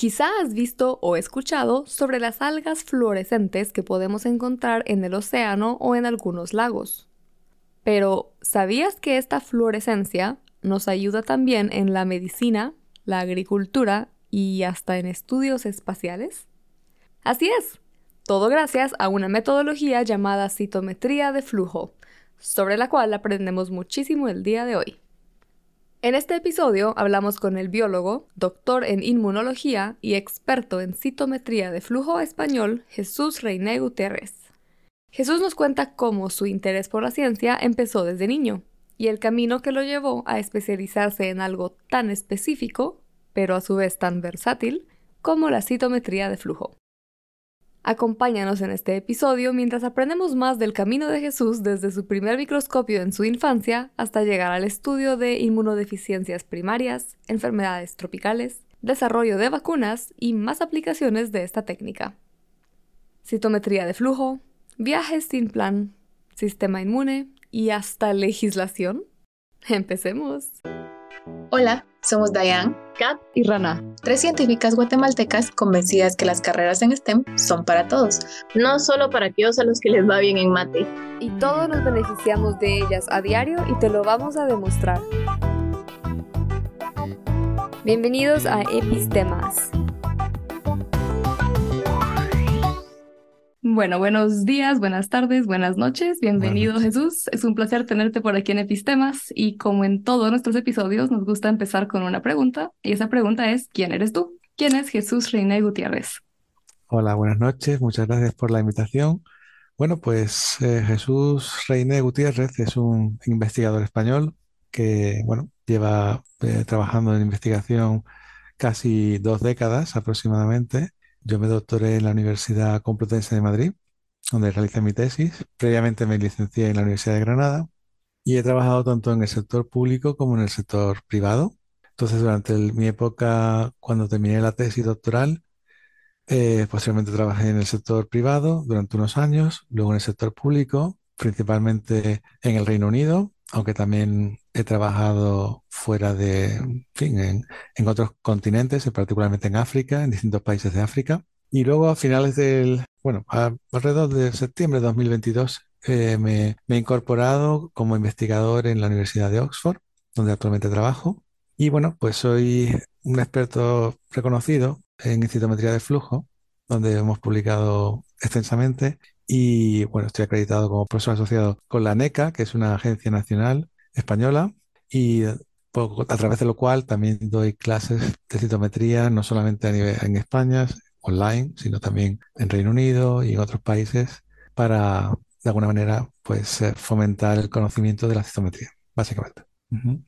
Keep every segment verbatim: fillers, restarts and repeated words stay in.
Quizá has visto o escuchado sobre las algas fluorescentes que podemos encontrar en el océano o en algunos lagos. Pero, ¿sabías que esta fluorescencia nos ayuda también en la medicina, la agricultura y hasta en estudios espaciales? Así es, todo gracias a una metodología llamada citometría de flujo, sobre la cual aprendemos muchísimo el día de hoy. En este episodio hablamos con el biólogo, doctor en inmunología y experto en citometría de flujo español, Jesús Reiné Gutiérrez. Jesús nos cuenta cómo su interés por la ciencia empezó desde niño y el camino que lo llevó a especializarse en algo tan específico, pero a su vez tan versátil, como la citometría de flujo. Acompáñanos en este episodio mientras aprendemos más del camino de Jesús desde su primer microscopio en su infancia hasta llegar al estudio de inmunodeficiencias primarias, enfermedades tropicales, desarrollo de vacunas y más aplicaciones de esta técnica. Citometría de flujo, viajes sin plan, sistema inmune y hasta legislación. Empecemos. Hola, somos Dayan, Kat y Rana, tres científicas guatemaltecas convencidas que las carreras en STEM son para todos, no solo para aquellos a los que les va bien en mate. Y todos nos beneficiamos de ellas a diario y te lo vamos a demostrar. Bienvenidos a Epistemas. Bueno, buenos días, buenas tardes, buenas noches. Bienvenido, Buenas. Jesús. Es un placer tenerte por aquí en Epistemas y como en todos nuestros episodios nos gusta empezar con una pregunta y esa pregunta es ¿quién eres tú? ¿Quién es Jesús Reiné Gutiérrez? Hola, buenas noches. Muchas gracias por la invitación. Bueno, pues eh, Jesús Reiné Gutiérrez es un investigador español que, bueno, lleva eh, trabajando en investigación casi dos décadas aproximadamente. Yo me doctoré en la Universidad Complutense de Madrid, donde realicé mi tesis. Previamente me licencié en la Universidad de Granada y he trabajado tanto en el sector público como en el sector privado. Entonces, durante el- mi época, cuando terminé la tesis doctoral, Eh, posteriormente trabajé en el sector privado durante unos años, luego en el sector público, principalmente en el Reino Unido, aunque también he trabajado fuera de, en fin, en, en otros continentes, eh, particularmente en África, en distintos países de África. Y luego a finales del, bueno, a- alrededor de septiembre de dos mil veintidós, eh, me, me he incorporado como investigador en la Universidad de Oxford, donde actualmente trabajo. Y bueno, pues soy un experto reconocido en citometría de flujo, donde hemos publicado extensamente. Y bueno, estoy acreditado como profesor asociado con la NECA, que es una agencia nacional española, y eh, po- a través de lo cual también doy clases de citometría, no solamente a nivel en España, online, sino también en Reino Unido y en otros países, para de alguna manera pues eh, fomentar el conocimiento de la citometría, básicamente. Ujú.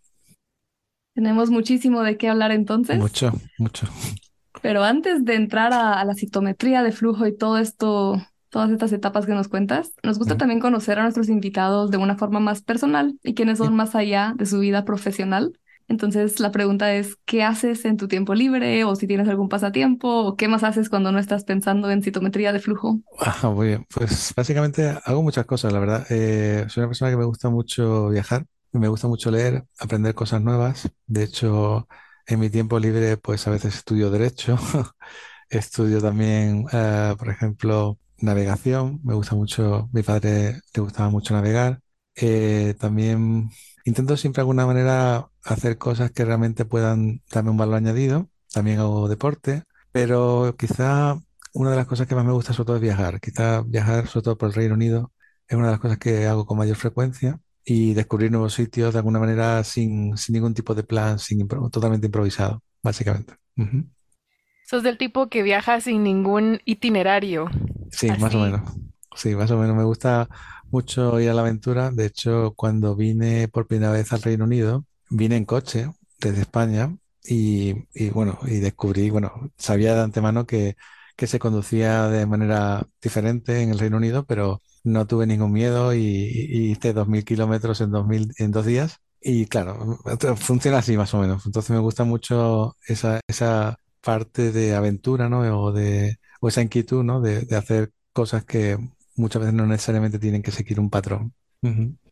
Tenemos muchísimo de qué hablar entonces, Mucho, mucho. pero antes de entrar a, a la citometría de flujo y todo esto, todas estas etapas que nos cuentas, nos gusta Mm. también conocer a nuestros invitados de una forma más personal y quiénes son más allá de su vida profesional. Entonces, la pregunta es, ¿qué haces en tu tiempo libre? O si tienes algún pasatiempo, o qué más haces cuando no estás pensando en citometría de flujo. Ah, muy bien. Pues básicamente hago muchas cosas, la verdad. Eh, soy una persona que me gusta mucho viajar, y me gusta mucho leer, aprender cosas nuevas. De hecho, en mi tiempo libre, pues a veces estudio derecho, estudio también, eh, por ejemplo, navegación. Me gusta mucho, mi padre le gustaba mucho navegar. Eh, también intento siempre de alguna manera hacer cosas que realmente puedan darme un valor añadido. También hago deporte, pero quizá una de las cosas que más me gusta sobre todo es viajar. Quizá viajar sobre todo por el Reino Unido es una de las cosas que hago con mayor frecuencia y descubrir nuevos sitios de alguna manera sin, sin ningún tipo de plan, sin impro- totalmente improvisado, básicamente. Ujú. Sos del tipo que viaja sin ningún itinerario. Sí, más o Así. menos. Sí, más o menos. Me gusta mucho ir a la aventura. De hecho, cuando vine por primera vez al Reino Unido, vine en coche desde España y, y, bueno, y descubrí, bueno, sabía de antemano que, que se conducía de manera diferente en el Reino Unido, pero no tuve ningún miedo y, y hice dos mil kilómetros en, dos mil en dos días. Y claro, funciona así más o menos. Entonces me gusta mucho esa, esa parte de aventura, ¿no? O de o esa inquietud, ¿no? De, de hacer cosas que muchas veces no necesariamente tienen que seguir un patrón. Ujú.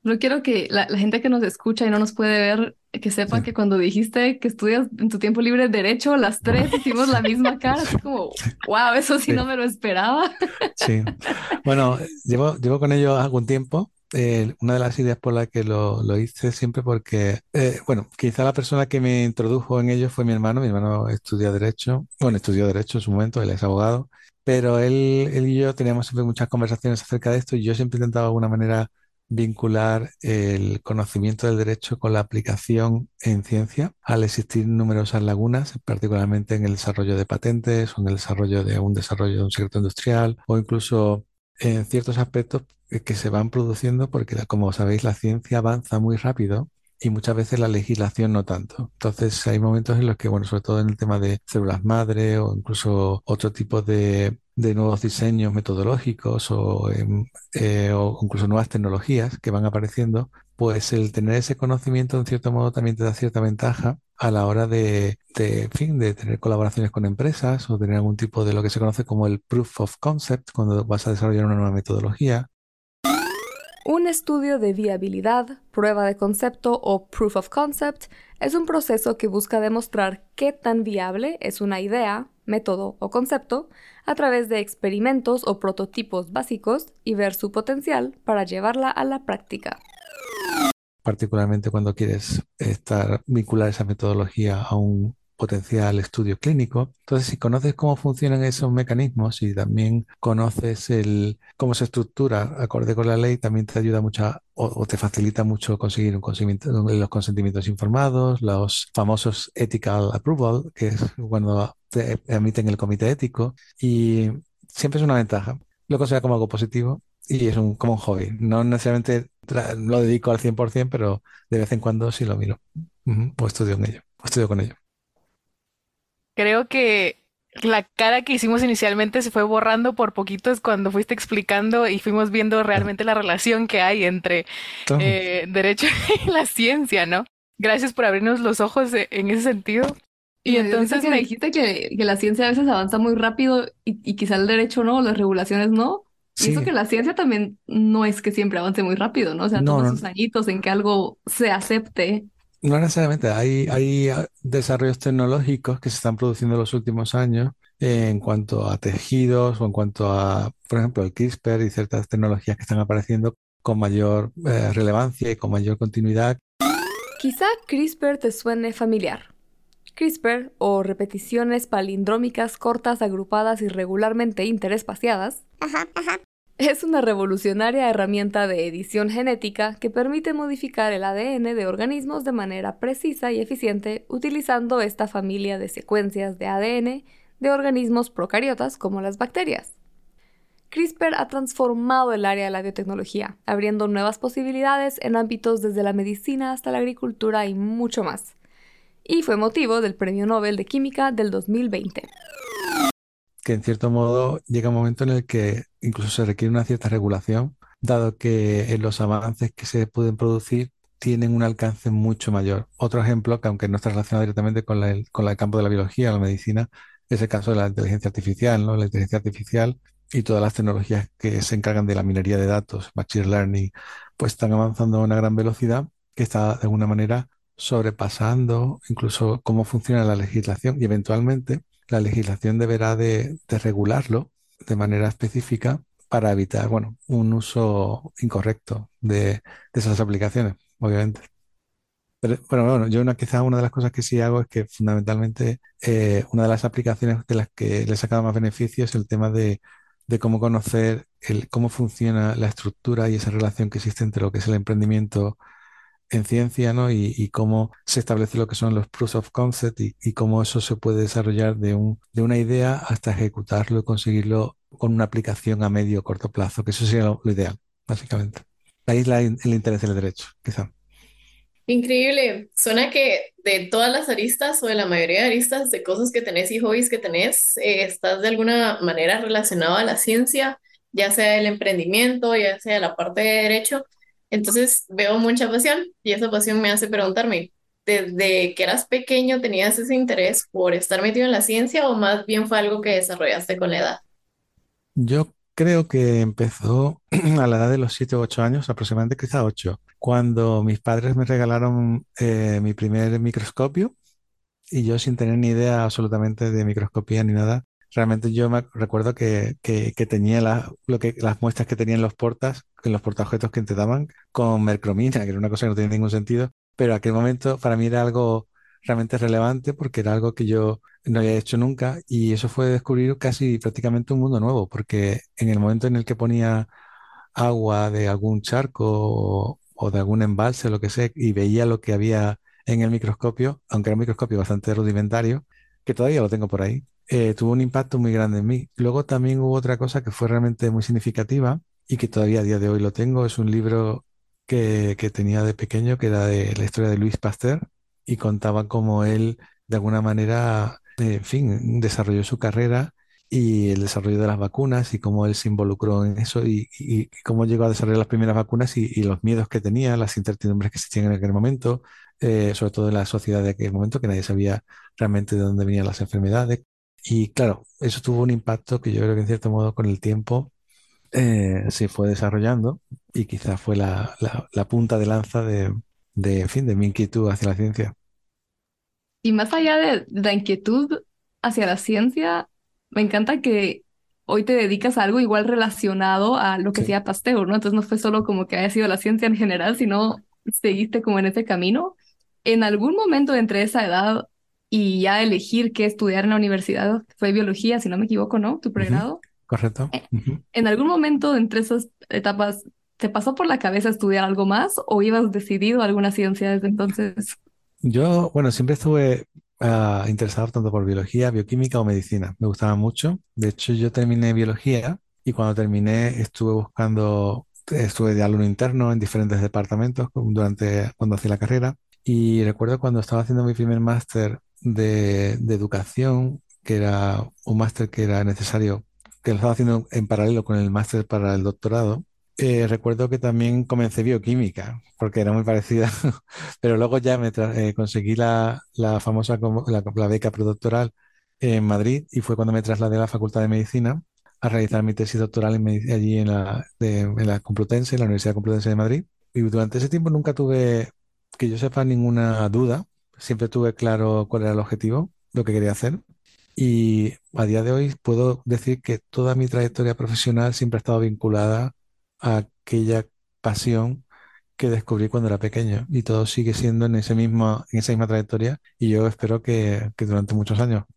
No quiero que la, la gente que nos escucha y no nos puede ver, que sepa Sí. que cuando dijiste que estudias en tu tiempo libre Derecho, las tres hicimos la misma cara, así como, wow, eso sí Sí, no me lo esperaba. sí. Bueno, llevo, llevo con ello algún tiempo. Eh, una de las ideas por la que lo, lo hice siempre porque, eh, bueno, quizá la persona que me introdujo en ello fue mi hermano. Mi hermano estudia Derecho, bueno, estudió Derecho en su momento, él es abogado, pero él, él y yo teníamos siempre muchas conversaciones acerca de esto y yo siempre he intentado de alguna manera vincular el conocimiento del derecho con la aplicación en ciencia, al existir numerosas lagunas, particularmente en el desarrollo de patentes o en el desarrollo de un desarrollo de un secreto industrial o incluso en ciertos aspectos que que se van produciendo porque, la- como sabéis, la ciencia avanza muy rápido y muchas veces la legislación no tanto. Entonces hay momentos en los que, bueno, sobre todo en el tema de células madre o incluso otro tipo de, de nuevos diseños metodológicos o, em, eh, o incluso nuevas tecnologías que van apareciendo, pues el tener ese conocimiento en cierto modo también te da cierta ventaja a la hora de, de, en fin, de tener colaboraciones con empresas o tener algún tipo de lo que se conoce como el proof of concept cuando vas a desarrollar una nueva metodología. Un estudio de viabilidad, prueba de concepto o proof of concept es un proceso que busca demostrar qué tan viable es una idea, método o concepto a través de experimentos o prototipos básicos y ver su potencial para llevarla a la práctica. Particularmente cuando quieres estar, vincular esa metodología a un potencial estudio clínico. Entonces, si conoces cómo funcionan esos mecanismos y también conoces el, cómo se estructura acorde con la ley, también te ayuda mucho a- o, o te facilita mucho conseguir un consentimiento- los consentimientos informados, los famosos ethical approval, que es cuando te emiten el comité ético, y siempre es una ventaja. Lo considero como algo positivo y es un, como un hobby. No necesariamente tra- lo dedico al cien por ciento, pero de vez en cuando sí lo miro. Ujú, o estudio en ello. O estudio con ello. Creo que la cara que hicimos inicialmente se fue borrando por poquitos cuando fuiste explicando y fuimos viendo Claro. realmente la relación que hay entre Claro. eh, derecho y la ciencia, ¿no? Gracias por abrirnos los ojos e- en ese sentido. Y Y me dio risa entonces que me... dijiste que, que la ciencia a veces avanza muy rápido y, y quizá el derecho no, las regulaciones no. Y eso Sí, que la ciencia también no es que siempre avance muy rápido, ¿no? O sea, no, toma no, sus añitos en que algo se acepte. no necesariamente. Hay, hay ah, desarrollos tecnológicos que se están produciendo en los últimos años eh, en cuanto a tejidos o en cuanto a, por ejemplo, el CRISPR y ciertas tecnologías que están apareciendo con mayor eh, relevancia y con mayor continuidad. Quizá CRISPR te suene familiar. CRISPR, o repeticiones palindrómicas cortas agrupadas irregularmente interespaciadas, es una revolucionaria herramienta de edición genética que permite modificar el A D N de organismos de manera precisa y eficiente utilizando esta familia de secuencias de A D N de organismos procariotas como las bacterias. CRISPR ha transformado el área de la biotecnología, abriendo nuevas posibilidades en ámbitos desde la medicina hasta la agricultura y mucho más. Y fue motivo del Premio Nobel de Química del dos mil veinte. Que en cierto modo llega un momento en el que incluso se requiere una cierta regulación, dado que en los avances que se pueden producir tienen un alcance mucho mayor. Otro ejemplo, que aunque no está relacionado directamente con, la- con el campo de la biología, la medicina, es el caso de la inteligencia artificial, ¿no? La inteligencia artificial y todas las tecnologías que se encargan de la minería de datos, machine learning, pues están avanzando a una gran velocidad que está de alguna manera sobrepasando incluso cómo funciona la legislación y eventualmente la legislación deberá de, de regularlo de manera específica para evitar, bueno, un uso incorrecto de, de esas aplicaciones, obviamente. Pero, pero bueno, yo una, quizás una de las cosas que sí hago es que fundamentalmente eh, una de las aplicaciones de las que le he sacado más beneficio es el tema de, de cómo conocer el, cómo funciona la estructura y esa relación que existe entre lo que es el emprendimiento en ciencia, ¿no? Y, y cómo se establece lo que son los proofs of concept y, y cómo eso se puede desarrollar de un, de una idea hasta ejecutarlo y conseguirlo con una aplicación a medio o corto plazo, que eso sería lo, lo ideal, básicamente. Ahí es la in- el interés del derecho, quizá. Increíble. Suena que de todas las aristas o de la mayoría de aristas de cosas que tenés y hobbies que tenés, eh, estás de alguna manera relacionado a la ciencia, ya sea el emprendimiento, ya sea la parte de derecho. Entonces veo mucha pasión y esa pasión me hace preguntarme, ¿desde que eras pequeño tenías ese interés por estar metido en la ciencia o más bien fue algo que desarrollaste con la edad? Yo creo que empezó a la edad de los siete u ocho años, aproximadamente quizá ocho, cuando mis padres me regalaron eh, mi primer microscopio y yo sin tener ni idea absolutamente de microscopía ni nada. Realmente yo me recuerdo que, que, que tenía la- lo que, las muestras que tenía en los portas, en los portaobjetos que te daban, con mercromina, que era una cosa que no tenía ningún sentido, pero aquel momento para mí era algo realmente relevante porque era algo que yo no había hecho nunca y eso fue descubrir casi prácticamente un mundo nuevo, porque en el momento en el que ponía agua de algún charco o, o de algún embalse, lo que sea, y veía lo que había en el microscopio, aunque era un microscopio bastante rudimentario, que todavía lo tengo por ahí, eh, tuvo un impacto muy grande en mí. Luego también hubo otra cosa que fue realmente muy significativa y que todavía a día de hoy lo tengo, es un libro que, que tenía de pequeño, que era de la historia de Louis Pasteur, y contaba cómo él, de alguna manera, eh, en fin, desarrolló su carrera y el desarrollo de las vacunas y cómo él se involucró en eso y, y- y cómo llegó a desarrollar las primeras vacunas y, y los miedos que tenía, las incertidumbres que existían en aquel momento, eh, sobre todo en la sociedad de aquel momento, que nadie sabía realmente de dónde venían las enfermedades. Y claro, eso tuvo un impacto que yo creo que en cierto modo con el tiempo eh, se fue desarrollando y quizás fue la, la- la punta de lanza de, de, en fin, de mi inquietud hacia la ciencia. Y más allá de la inquietud hacia la ciencia, me encanta que hoy te dedicas a algo igual relacionado a lo que Sí. hacía Pasteur, ¿no? Entonces no fue solo como que haya sido la ciencia en general, sino seguiste como en ese camino. En algún momento entre esa edad y ya elegir qué estudiar en la universidad, fue biología, si no me equivoco, ¿no? Tu Ujú. pregrado. Correcto. Eh, Ujú. ¿En algún momento entre esas etapas te pasó por la cabeza estudiar algo más o ibas decidido a alguna ciencia desde entonces? Yo, bueno, siempre estuve ah, interesado tanto por biología, bioquímica o medicina. Me gustaba mucho. De hecho, yo terminé biología y cuando terminé estuve buscando, estuve de alumno interno en diferentes departamentos durante cuando hacía la carrera. Y recuerdo cuando estaba haciendo mi primer máster de, de educación, que era un máster que era necesario, que lo estaba haciendo en paralelo con el máster para el doctorado. Eh, recuerdo que también comencé bioquímica, porque era muy parecida. Pero luego ya me tra- eh, conseguí la, la famosa como- la, la beca predoctoral en Madrid y fue cuando me trasladé a la Facultad de Medicina a realizar mi tesis doctoral en medici- allí en la, de- en la Complutense, en la Universidad Complutense de Madrid. Y durante ese tiempo nunca tuve, que yo sepa, ninguna duda. Siempre tuve claro cuál era el objetivo, lo que quería hacer. Y a día de hoy puedo decir que toda mi trayectoria profesional siempre ha estado vinculada a aquella pasión que descubrí cuando era pequeño y todo sigue siendo en ese mismo, en esa misma trayectoria y yo espero que, que durante muchos años.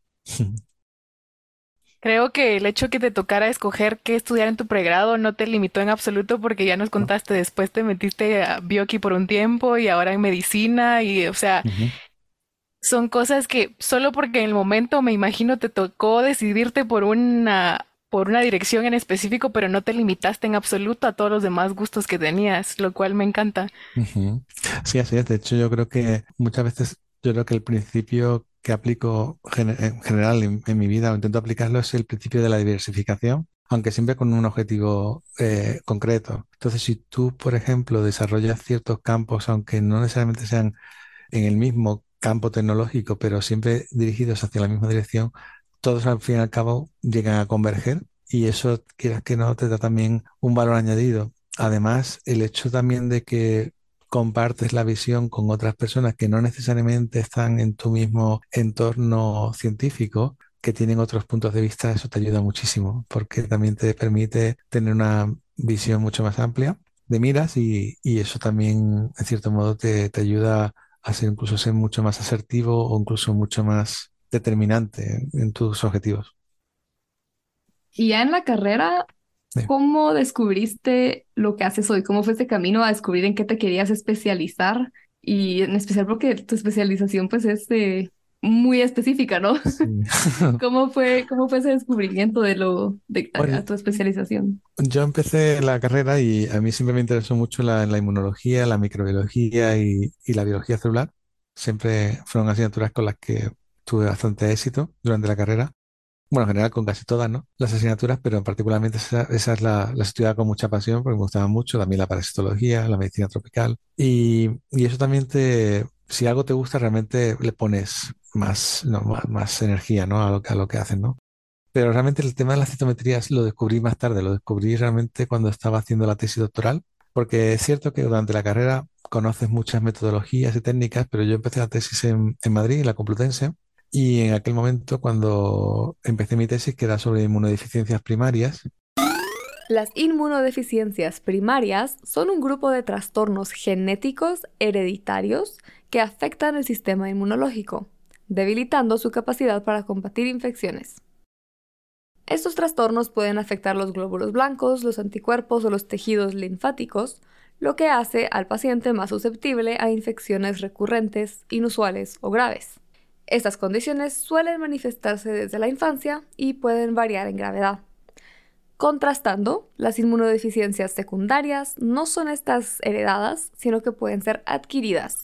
Creo que el hecho que te tocara escoger qué estudiar en tu pregrado no te limitó en absoluto porque ya nos ¿No? contaste, después te metiste a bioqui por un tiempo y ahora en medicina y, o sea, Ujú. son cosas que solo porque en el momento me imagino te tocó decidirte por una, por una dirección en específico, pero no te limitaste en absoluto a todos los demás gustos que tenías, lo cual me encanta. Ujú. Sí, así es. De hecho, yo creo que muchas veces, yo creo que el principio que aplico gene- en general en, en mi vida, o intento aplicarlo, es el principio de la diversificación, aunque siempre con un objetivo eh, concreto. Entonces, si tú, por ejemplo, desarrollas ciertos campos, aunque no necesariamente sean en el mismo campo tecnológico, pero siempre dirigidos hacia la misma dirección, todos al fin y al cabo llegan a converger y eso, quieras que no, te da también un valor añadido. Además, el hecho también de que compartes la visión con otras personas que no necesariamente están en tu mismo entorno científico, que tienen otros puntos de vista, eso te ayuda muchísimo, porque también te permite tener una visión mucho más amplia de miras y, y eso también, en cierto modo, te, te ayuda a ser incluso ser mucho más asertivo o incluso mucho más determinante en, en tus objetivos. Y ya en la carrera, Sí. ¿cómo descubriste lo que haces hoy? ¿Cómo fue este camino a descubrir en qué te querías especializar? Y en especial porque tu especialización pues es eh, muy específica, ¿no? Sí. ¿Cómo fue, cómo fue ese descubrimiento de lo de a, Bueno, a tu especialización? yo empecé la carrera y a mí siempre me interesó mucho la, la inmunología, la microbiología y, y la biología celular. Siempre fueron asignaturas con las que tuve bastante éxito durante la carrera. Bueno, en general con casi todas, ¿no? Las asignaturas, pero particularmente esa, esa es la, la estudiaba con mucha pasión porque me gustaba mucho también la parasitología, la medicina tropical. Y, y eso también te, si algo te gusta, realmente le pones más, no, más, más energía, ¿no? A lo, que- a lo que hacen, ¿no? Pero realmente el tema de las citometrías lo descubrí más tarde, lo descubrí realmente cuando estaba haciendo la tesis doctoral, porque es cierto que durante la carrera conoces muchas metodologías y técnicas, pero yo empecé la tesis en, en Madrid, en la Complutense, y en aquel momento cuando empecé mi tesis, que era sobre inmunodeficiencias primarias. Las inmunodeficiencias primarias son un grupo de trastornos genéticos hereditarios que afectan el sistema inmunológico, debilitando su capacidad para combatir infecciones. Estos trastornos pueden afectar los glóbulos blancos, los anticuerpos o los tejidos linfáticos, lo que hace al paciente más susceptible a infecciones recurrentes, inusuales o graves. Estas condiciones suelen manifestarse desde la infancia y pueden variar en gravedad. Contrastando, las inmunodeficiencias secundarias no son estas heredadas, sino que pueden ser adquiridas.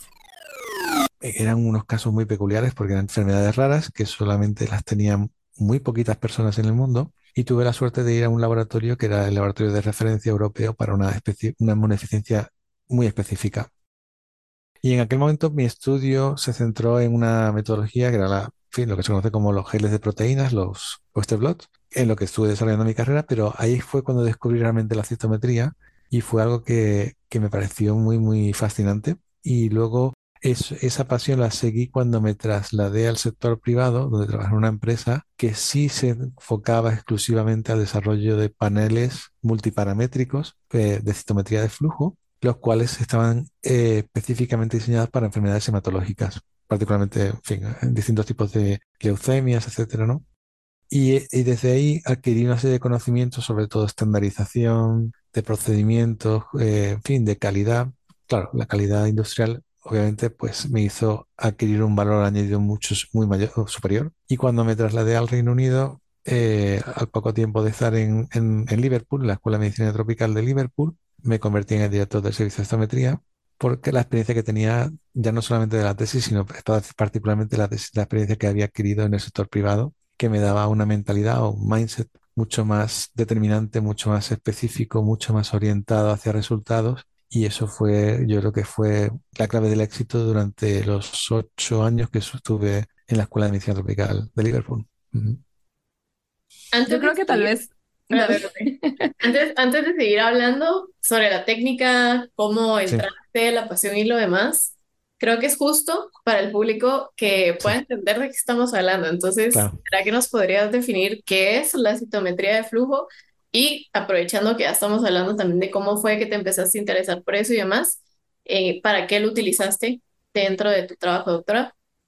Eran unos casos muy peculiares porque eran enfermedades raras que solamente las tenían muy poquitas personas en el mundo, y tuve la suerte de ir a un laboratorio que era el laboratorio de referencia europeo para una, especie, una inmunodeficiencia muy específica. Y en aquel momento mi estudio se centró en una metodología que era la, en fin, lo que se conoce como los geles de proteínas, los Western blot, en lo que estuve desarrollando mi carrera, pero ahí fue cuando descubrí realmente la citometría y fue algo que, que me pareció muy, muy fascinante. Y luego es, esa pasión la seguí cuando me trasladé al sector privado, donde trabajé en una empresa que sí se enfocaba exclusivamente al desarrollo de paneles multiparamétricos eh, de citometría de flujo, los cuales estaban eh, específicamente diseñados para enfermedades hematológicas, particularmente, en fin, en distintos tipos de leucemias, etcétera, ¿no? Y, y desde ahí adquirí una serie de conocimientos, sobre todo estandarización, de procedimientos, eh, en fin, de calidad. Claro, la calidad industrial obviamente pues me hizo adquirir un valor añadido mucho, muy mayor, superior. Y cuando me trasladé al Reino Unido, eh, al poco tiempo de estar en, en, en Liverpool, en la Escuela de Medicina Tropical de Liverpool, me convertí en el director del servicio de osteometría, porque la experiencia que tenía, ya no solamente de la tesis, sino particularmente la, tesis, la experiencia que había adquirido en el sector privado, que me daba una mentalidad o un mindset mucho más determinante, mucho más específico, mucho más orientado hacia resultados. Y eso fue, yo creo que fue la clave del éxito durante los ocho años que estuve en la Escuela de Medicina Tropical de Liverpool. Uh-huh. Antes Yo de creo que tal seguir, vez... a Dale. ver, antes, antes de seguir hablando sobre la técnica, cómo Sí, entraste, la pasión y lo demás, creo que es justo para el público que sí, pueda entender de qué estamos hablando. Entonces, claro. ¿será que nos podrías definir qué es la citometría de flujo? Y aprovechando que ya estamos hablando también de cómo fue que te empezaste a interesar por eso y demás, eh, ¿para qué lo utilizaste dentro de tu trabajo de doctorado?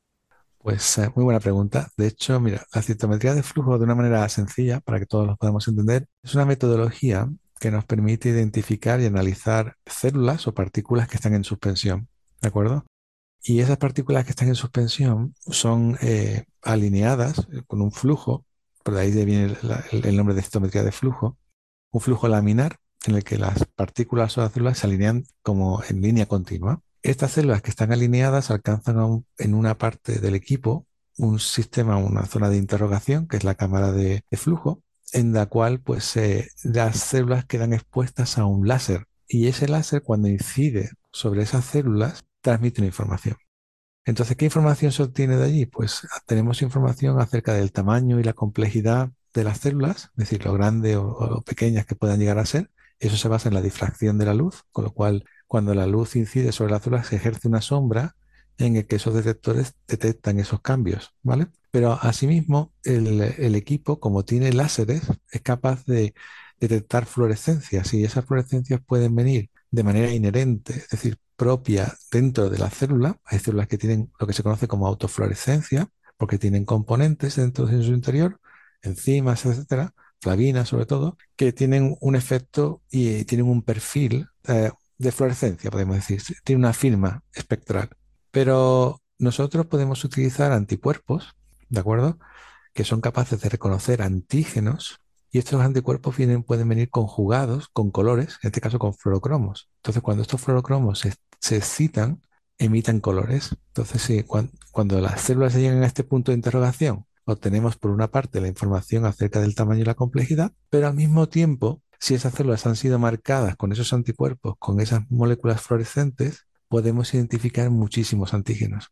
Pues eh, muy buena pregunta. De hecho, mira, la citometría de flujo, de una manera sencilla, para que todos lo podamos entender, es una metodología que nos permite identificar y analizar células o partículas que están en suspensión, ¿de acuerdo? Y esas partículas que están en suspensión son eh, alineadas eh, con un flujo, por de ahí viene el, el- el nombre de citometría de flujo, un flujo laminar en el que las partículas o las células se alinean como en línea continua. Estas células que están alineadas alcanzan a un- en una parte del equipo un sistema, una zona de interrogación, que es la cámara de, de flujo, en la cual pues eh, las células quedan expuestas a un láser. Y ese láser, cuando incide sobre esas células, transmite una información. Entonces, ¿qué información se obtiene de allí? Pues tenemos información acerca del tamaño y la complejidad de las células, es decir, lo grande o, o lo pequeñas que puedan llegar a ser. Eso se basa en la difracción de la luz, con lo cual cuando la luz incide sobre las células se ejerce una sombra en el que esos detectores detectan esos cambios, ¿vale? Pero asimismo, el, el equipo, como tiene láseres, es capaz de detectar fluorescencias, y esas fluorescencias pueden venir de manera inherente, es decir, propia dentro de la célula. Hay células que tienen lo que se conoce como autofluorescencia, porque tienen componentes dentro de su interior, enzimas, etcétera, flavinas sobre todo, que tienen un efecto y tienen un perfil eh, de fluorescencia, podemos decir, tiene una firma espectral. Pero nosotros podemos utilizar anticuerpos, ¿de acuerdo? Que son capaces de reconocer antígenos, y estos anticuerpos vienen, pueden venir conjugados con colores, en este caso con fluorocromos. Entonces, cuando estos fluorocromos se, se excitan, emiten colores. Entonces, sí, cuan- cuando las células llegan a este punto de interrogación, obtenemos por una parte la información acerca del tamaño y la complejidad, pero al mismo tiempo, si esas células han sido marcadas con esos anticuerpos, con esas moléculas fluorescentes, podemos identificar muchísimos antígenos.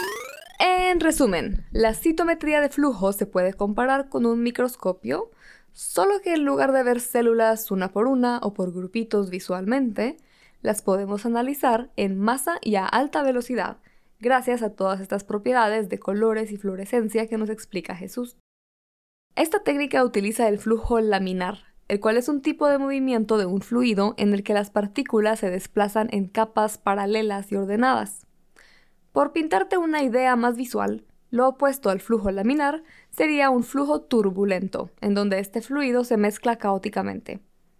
En resumen, la citometría de flujo se puede comparar con un microscopio, solo que en lugar de ver células una por una o por grupitos visualmente, las podemos analizar en masa y a alta velocidad, gracias a todas estas propiedades de colores y fluorescencia que nos explica Jesús. Esta técnica utiliza el flujo laminar, el cual es un tipo de movimiento de un fluido en el que las partículas se desplazan en capas paralelas y ordenadas. Por pintarte una idea más visual, lo opuesto al flujo laminar sería un flujo turbulento, en donde este fluido se mezcla caóticamente.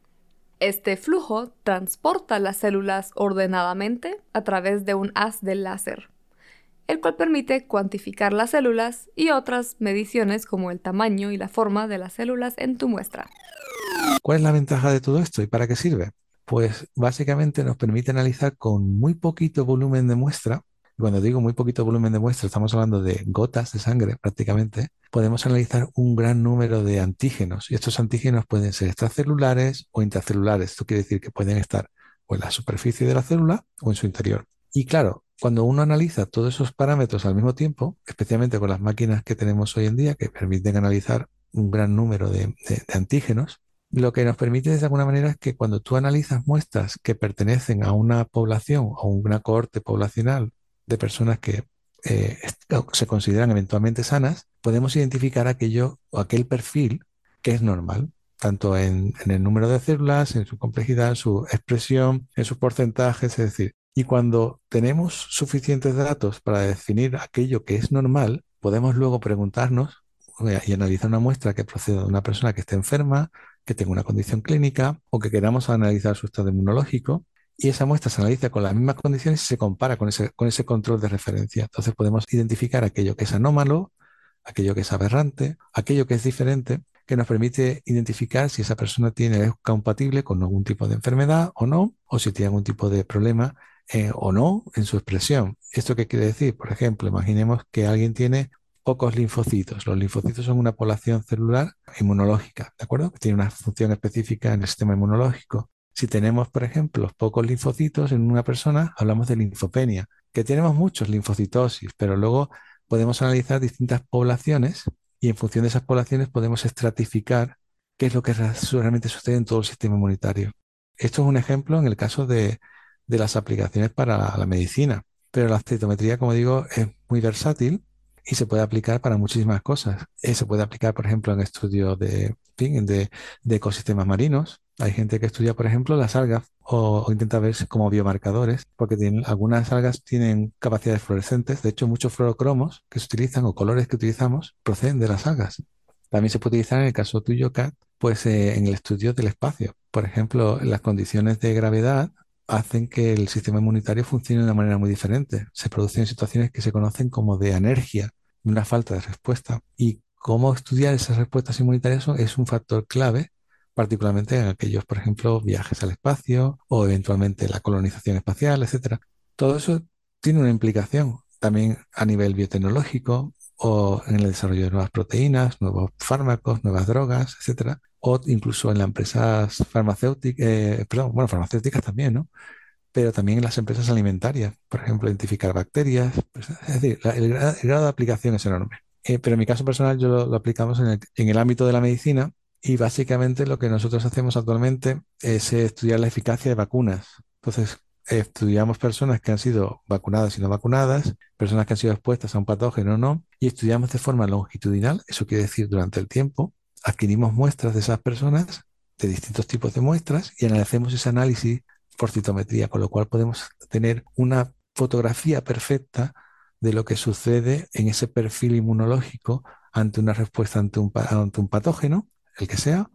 Este flujo transporta las células ordenadamente a través de un haz de láser, el cual permite cuantificar las células y otras mediciones como el tamaño y la forma de las células en tu muestra. ¿Cuál es la ventaja de todo esto y para qué sirve? Pues básicamente nos permite analizar con muy poquito volumen de muestra. Y cuando digo muy poquito volumen de muestra, estamos hablando de gotas de sangre prácticamente. Podemos analizar un gran número de antígenos y estos antígenos pueden ser extracelulares o intracelulares. Esto quiere decir que pueden estar o en la superficie de la célula o en su interior. Y claro, cuando uno analiza todos esos parámetros al mismo tiempo, especialmente con las máquinas que tenemos hoy en día que permiten analizar un gran número de, de, de antígenos, lo que nos permite de alguna manera es que cuando tú analizas muestras que pertenecen a una población o una cohorte poblacional de personas que eh, se consideran eventualmente sanas, podemos identificar aquello o aquel perfil que es normal, tanto en, en el número de células, en su complejidad, en su expresión, en sus porcentajes, es decir, y cuando tenemos suficientes datos para definir aquello que es normal, podemos luego preguntarnos y analizar una muestra que proceda de una persona que esté enferma, que tenga una condición clínica o que queramos analizar su estado inmunológico, y esa muestra se analiza con las mismas condiciones y se compara con ese, con ese control de referencia. Entonces podemos identificar aquello que es anómalo, aquello que es aberrante, aquello que es diferente, que nos permite identificar si esa persona tiene, es compatible con algún tipo de enfermedad o no, o si tiene algún tipo de problema eh, o no en su expresión. ¿Esto qué quiere decir? Por ejemplo, imaginemos que alguien tiene pocos linfocitos. Los linfocitos son una población celular inmunológica, ¿de acuerdo? Que tiene una función específica en el sistema inmunológico. Si tenemos, por ejemplo, pocos linfocitos en una persona, hablamos de linfopenia, que tenemos muchos linfocitosis, pero luego podemos analizar distintas poblaciones y en función de esas poblaciones podemos estratificar qué es lo que realmente sucede en todo el sistema inmunitario. Esto es un ejemplo en el caso de, de las aplicaciones para la, la medicina, pero la citometría, como digo, es muy versátil y se puede aplicar para muchísimas cosas. Eh, se puede aplicar, por ejemplo, en estudios de, de, de ecosistemas marinos. Hay gente que estudia, por ejemplo, las algas o, o intenta ver como biomarcadores, porque tienen, algunas algas tienen capacidades fluorescentes. De hecho, muchos fluorocromos que se utilizan o colores que utilizamos proceden de las algas. También se puede utilizar en el caso tuyo, Kat, pues eh, en el estudio del espacio. Por ejemplo, las condiciones de gravedad hacen que el sistema inmunitario funcione de una manera muy diferente. Se producen situaciones que se conocen como de anergia, de una falta de respuesta. Y cómo estudiar esas respuestas inmunitarias son, es un factor clave, particularmente en aquellos, por ejemplo, viajes al espacio o eventualmente la colonización espacial, etcétera. Todo eso tiene una implicación también a nivel biotecnológico o en el desarrollo de nuevas proteínas, nuevos fármacos, nuevas drogas, etcétera, o incluso en las empresas farmacéuticas, eh, perdón, bueno, farmacéuticas también, ¿no? Pero también en las empresas alimentarias, por ejemplo, identificar bacterias, pues, es decir, la- el, gra- el grado de aplicación es enorme. Eh, pero en mi caso personal yo lo, lo aplicamos en el, en el ámbito de la medicina y básicamente lo que nosotros hacemos actualmente es eh, estudiar la eficacia de vacunas. Entonces, estudiamos personas que han sido vacunadas y no vacunadas, personas que han sido expuestas a un patógeno o no, y estudiamos de forma longitudinal, eso quiere decir durante el tiempo, adquirimos muestras de esas personas, de distintos tipos de muestras, y hacemos ese análisis por citometría, con lo cual podemos tener una fotografía perfecta de lo que sucede en ese perfil inmunológico ante una respuesta ante un, pa- ante un patógeno, el que sea,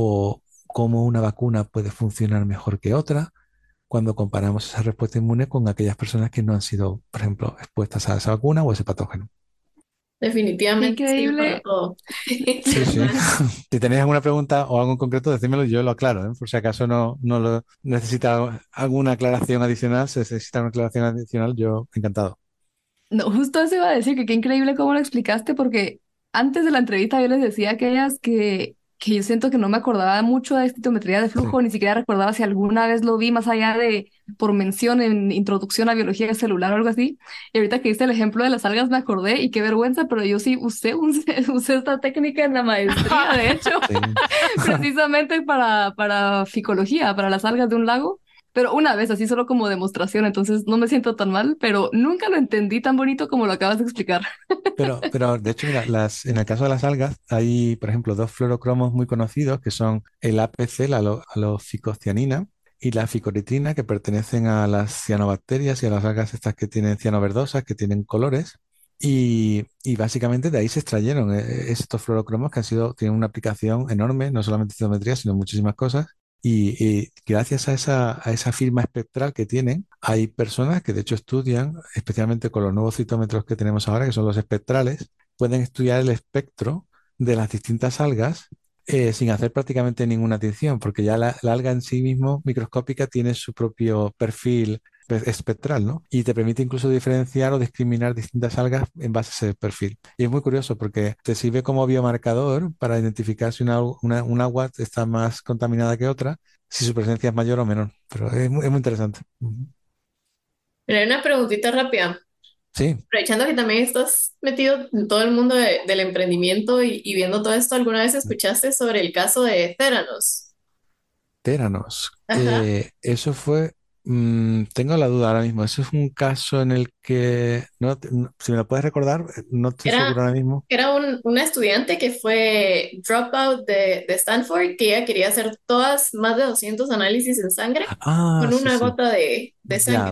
o cómo una vacuna puede funcionar mejor que otra cuando comparamos esa respuesta inmune con aquellas personas que no han sido, por ejemplo, expuestas a esa vacuna o ese patógeno. Qué Definitivamente sí para increíble. todo. Sí, sí. Si tenéis alguna pregunta o algo en concreto, decídmelo y yo lo aclaro, ¿eh? Por si acaso no, no lo necesita alguna aclaración adicional, si necesita una aclaración adicional, yo encantado. No, justo eso iba a decir, que qué increíble cómo lo explicaste, porque antes de la entrevista yo les decía a aquellas que, que yo siento que no me acordaba mucho de estitometría de Sí. flujo, ni siquiera recordaba si alguna vez lo vi más allá de por mención en introducción a biología celular o algo así. Y ahorita que hice el ejemplo de las algas me acordé y qué vergüenza, pero yo sí usé, usé, usé esta técnica en la maestría, de hecho, Sí. precisamente para, para ficología, para las algas de un lago. pero una vez así solo como demostración, entonces no me siento tan mal, pero nunca lo entendí tan bonito como lo acabas de explicar. Pero, pero de hecho, mira, las, en el caso de las algas hay, por ejemplo, dos fluorocromos muy conocidos que son el A P C, la alo- aloficocianina, y la ficoritrina, que pertenecen a las cianobacterias y a las algas estas que tienen cianoverdosas, que tienen colores. Y, y básicamente de ahí se extrayeron eh, estos fluorocromos que han sido, tienen una aplicación enorme, no solamente en citometría, sino en muchísimas cosas. Y, y gracias a esa, a esa firma espectral que tienen, hay personas que de hecho estudian, especialmente con los nuevos citómetros que tenemos ahora, que son los espectrales, pueden estudiar el espectro de las distintas algas eh, sin hacer prácticamente ninguna adición, porque ya la, la alga en sí mismo, microscópica, tiene su propio perfil espe- espectral, ¿no? Y te permite incluso diferenciar o discriminar distintas algas en base a ese perfil. Y es muy curioso porque te sirve como biomarcador para identificar si una, una- un agua está más contaminada que otra, si su presencia es mayor o menor. Pero es muy, es muy interesante. Ujú. Mira, una preguntita rápida. Sí, Aprovechando que también estás metido en todo el mundo de- del emprendimiento y, y viendo todo esto, ¿alguna vez escuchaste sobre el caso de Theranos? téranos. Ajá. Eh, eso fue, mm, tengo la duda ahora mismo. Eso es un caso en el que, no, te- no- si me lo puedes recordar, eh, no estoy seguro Era, ahora mismo. era un, una estudiante que fue dropout de, de Stanford, que ella quería hacer todas más de doscientos análisis en sangre Ah, con sí, una sí, gota de, de sangre. ya,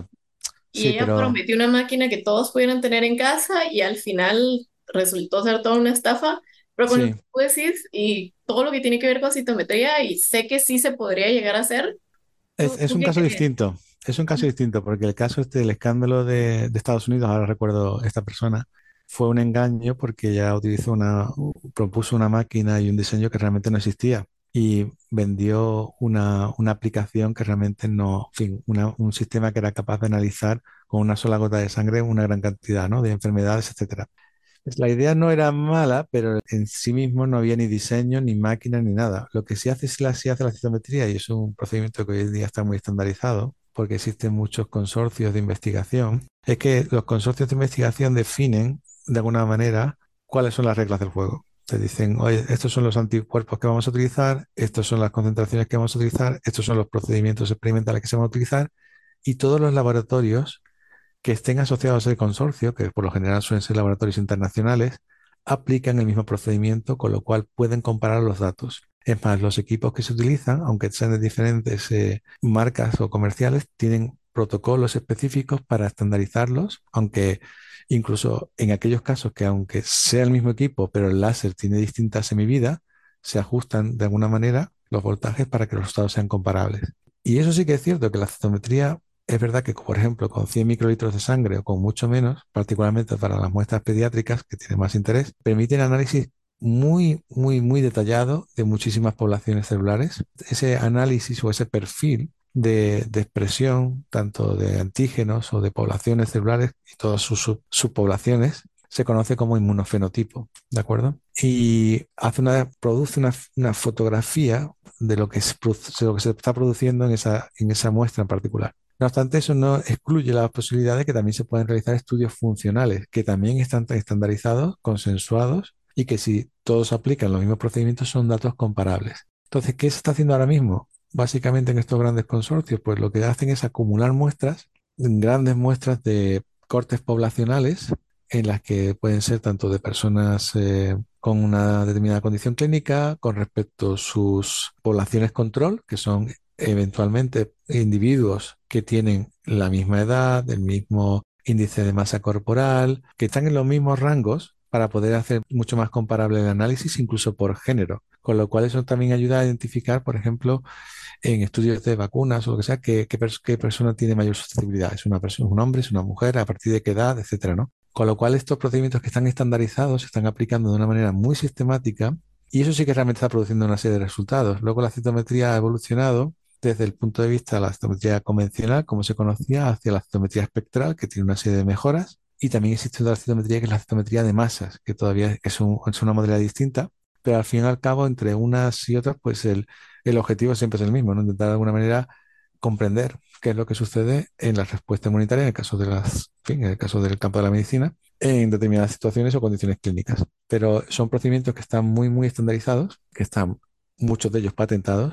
Y sí, ella pero prometió una máquina que todos pudieran tener en casa y al final resultó ser toda una estafa. Pero con lo sí. que tú decís y todo lo que tiene que ver con citometría, y sé que sí se podría llegar a hacer, Es, ¿tú, es tú un qué caso crees? distinto, es un caso distinto, porque el caso este del escándalo de, de Estados Unidos, ahora recuerdo esta persona, fue un engaño porque ella utilizó una, propuso una máquina y un diseño que realmente no existía y vendió una, una aplicación que realmente no, en fin, una- un sistema que era capaz de analizar con una sola gota de sangre una gran cantidad, ¿no? De enfermedades, etcétera. Pues la idea no era mala, pero en sí mismo no había ni diseño, ni máquina, ni nada. Lo que sí hace es la, sí hace la citometría y es un procedimiento que hoy en día está muy estandarizado porque existen muchos consorcios de investigación. Es que los consorcios de investigación definen de alguna manera cuáles son las reglas del juego. Te dicen, oye, estos son los anticuerpos que vamos a utilizar, estas son las concentraciones que vamos a utilizar, estos son los procedimientos experimentales que se van a utilizar y todos los laboratorios que estén asociados al consorcio, que por lo general suelen ser laboratorios internacionales, aplican el mismo procedimiento, con lo cual pueden comparar los datos. Es más, los equipos que se utilizan, aunque sean de diferentes eh, marcas o comerciales, tienen protocolos específicos para estandarizarlos, aunque incluso en aquellos casos que aunque sea el mismo equipo, pero el láser tiene distintas semividas, se ajustan de alguna manera los voltajes para que los resultados sean comparables. Y eso sí que es cierto, que la citometría es verdad que, por ejemplo, con cien microlitros de sangre o con mucho menos, particularmente para las muestras pediátricas, que tienen más interés, permiten análisis muy, muy, muy detallado de muchísimas poblaciones celulares. Ese análisis o ese perfil de, de expresión, tanto de antígenos o de poblaciones celulares y todas sus sub- subpoblaciones, se conoce como inmunofenotipo, ¿de acuerdo? Y hace una, produce una, una fotografía de lo que, se, produ- de lo que se está produciendo en esa, en esa muestra en particular. No obstante, eso no excluye la posibilidad de que también se puedan realizar estudios funcionales, que también están estandarizados, consensuados y que si todos aplican los mismos procedimientos son datos comparables. Entonces, ¿qué se está haciendo ahora mismo? Básicamente en estos grandes consorcios, pues lo que hacen es acumular muestras, grandes muestras de cortes poblacionales, en las que pueden ser tanto de personas eh, con una determinada condición clínica, con respecto a sus poblaciones control, que son eventualmente individuos que tienen la misma edad, el mismo índice de masa corporal, que están en los mismos rangos para poder hacer mucho más comparable el análisis, incluso por género. Con lo cual eso también ayuda a identificar, por ejemplo, en estudios de vacunas o lo que sea, qué, qué, pers- qué persona tiene mayor susceptibilidad. ¿Es una persona, un hombre, es una mujer, a partir de qué edad, etcétera, ¿no? Con lo cual estos procedimientos que están estandarizados se están aplicando de una manera muy sistemática y eso sí que realmente está produciendo una serie de resultados. Luego la citometría ha evolucionado desde el punto de vista de la citometría convencional, como se conocía, hacia la citometría espectral, que tiene una serie de mejoras. Y también existe otra citometría que es la citometría de masas, que todavía es, un- es una modalidad distinta, pero al fin y al cabo, entre unas y otras, pues el, el objetivo siempre es el mismo, ¿no? Intentar de alguna manera comprender qué es lo que sucede en la respuesta inmunitaria, en el caso de las, en fin, en el caso del campo de la medicina, en determinadas situaciones o condiciones clínicas. Pero son procedimientos que están muy, muy estandarizados, que están muchos de ellos patentados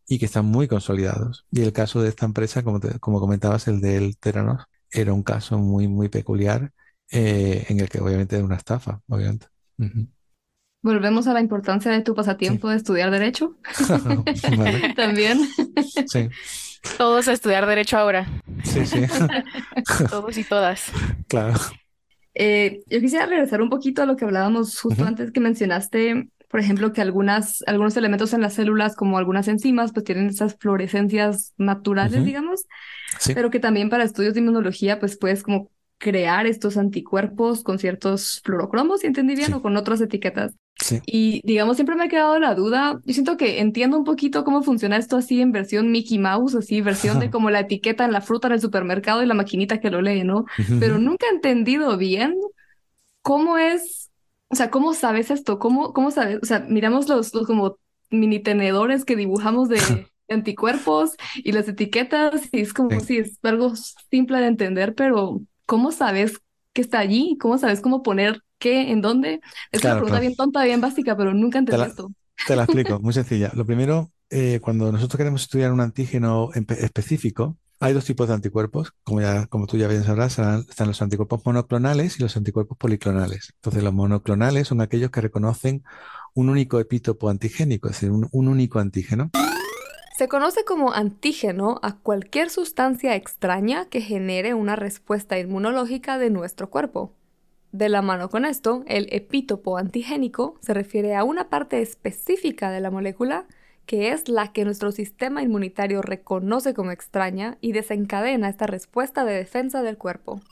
y que están muy consolidados. Y el caso de esta empresa, como, te- como comentabas, el del Theranos, era un caso muy, muy peculiar eh, en el que obviamente era una estafa, obviamente. Ujú. Volvemos a la importancia de tu Sí. pasatiempo de estudiar derecho. Vale. También. Sí, Todos a estudiar derecho ahora, sí, sí, todos y todas. claro. Eh, yo quisiera regresar un poquito a lo que hablábamos justo Ujú, antes que mencionaste, por ejemplo, que algunas, algunos elementos en las células, como algunas enzimas, pues tienen esas fluorescencias naturales, ujú. digamos, Sí, pero que también para estudios de inmunología, pues puedes como crear estos anticuerpos con ciertos fluorocromos, si entendí bien, sí, o con otras etiquetas. sí. Y digamos, siempre me ha quedado la duda. Yo siento que entiendo un poquito cómo funciona esto así en versión Mickey Mouse, así, versión de como la etiqueta en la fruta en el supermercado y la maquinita que lo lee, ¿no? Ujú, Pero ujú. nunca he entendido bien cómo es, o sea, cómo sabes esto, cómo, cómo sabes, o sea, miramos los, los como mini tenedores que dibujamos de anticuerpos y las etiquetas y es como Sí, si es algo simple de entender, pero ¿cómo sabes qué está allí? ¿Cómo sabes cómo poner qué en dónde? Es una claro, pregunta claro. bien tonta, bien básica, pero nunca Te entendí la, esto. te la explico, muy sencilla. Lo primero, eh, cuando nosotros queremos estudiar un antígeno empe- específico, hay dos tipos de anticuerpos. Como ya, como tú ya bien sabrás, están están los anticuerpos monoclonales y los anticuerpos policlonales. Entonces, los monoclonales son aquellos que reconocen un único epítopo antigénico, es decir, un, un único antígeno. Se conoce como antígeno a cualquier sustancia extraña que genere una respuesta inmunológica de nuestro cuerpo. De la mano con esto, el epítopo antigénico se refiere a una parte específica de la molécula que es la que nuestro sistema inmunitario reconoce como extraña y desencadena esta respuesta de defensa del cuerpo.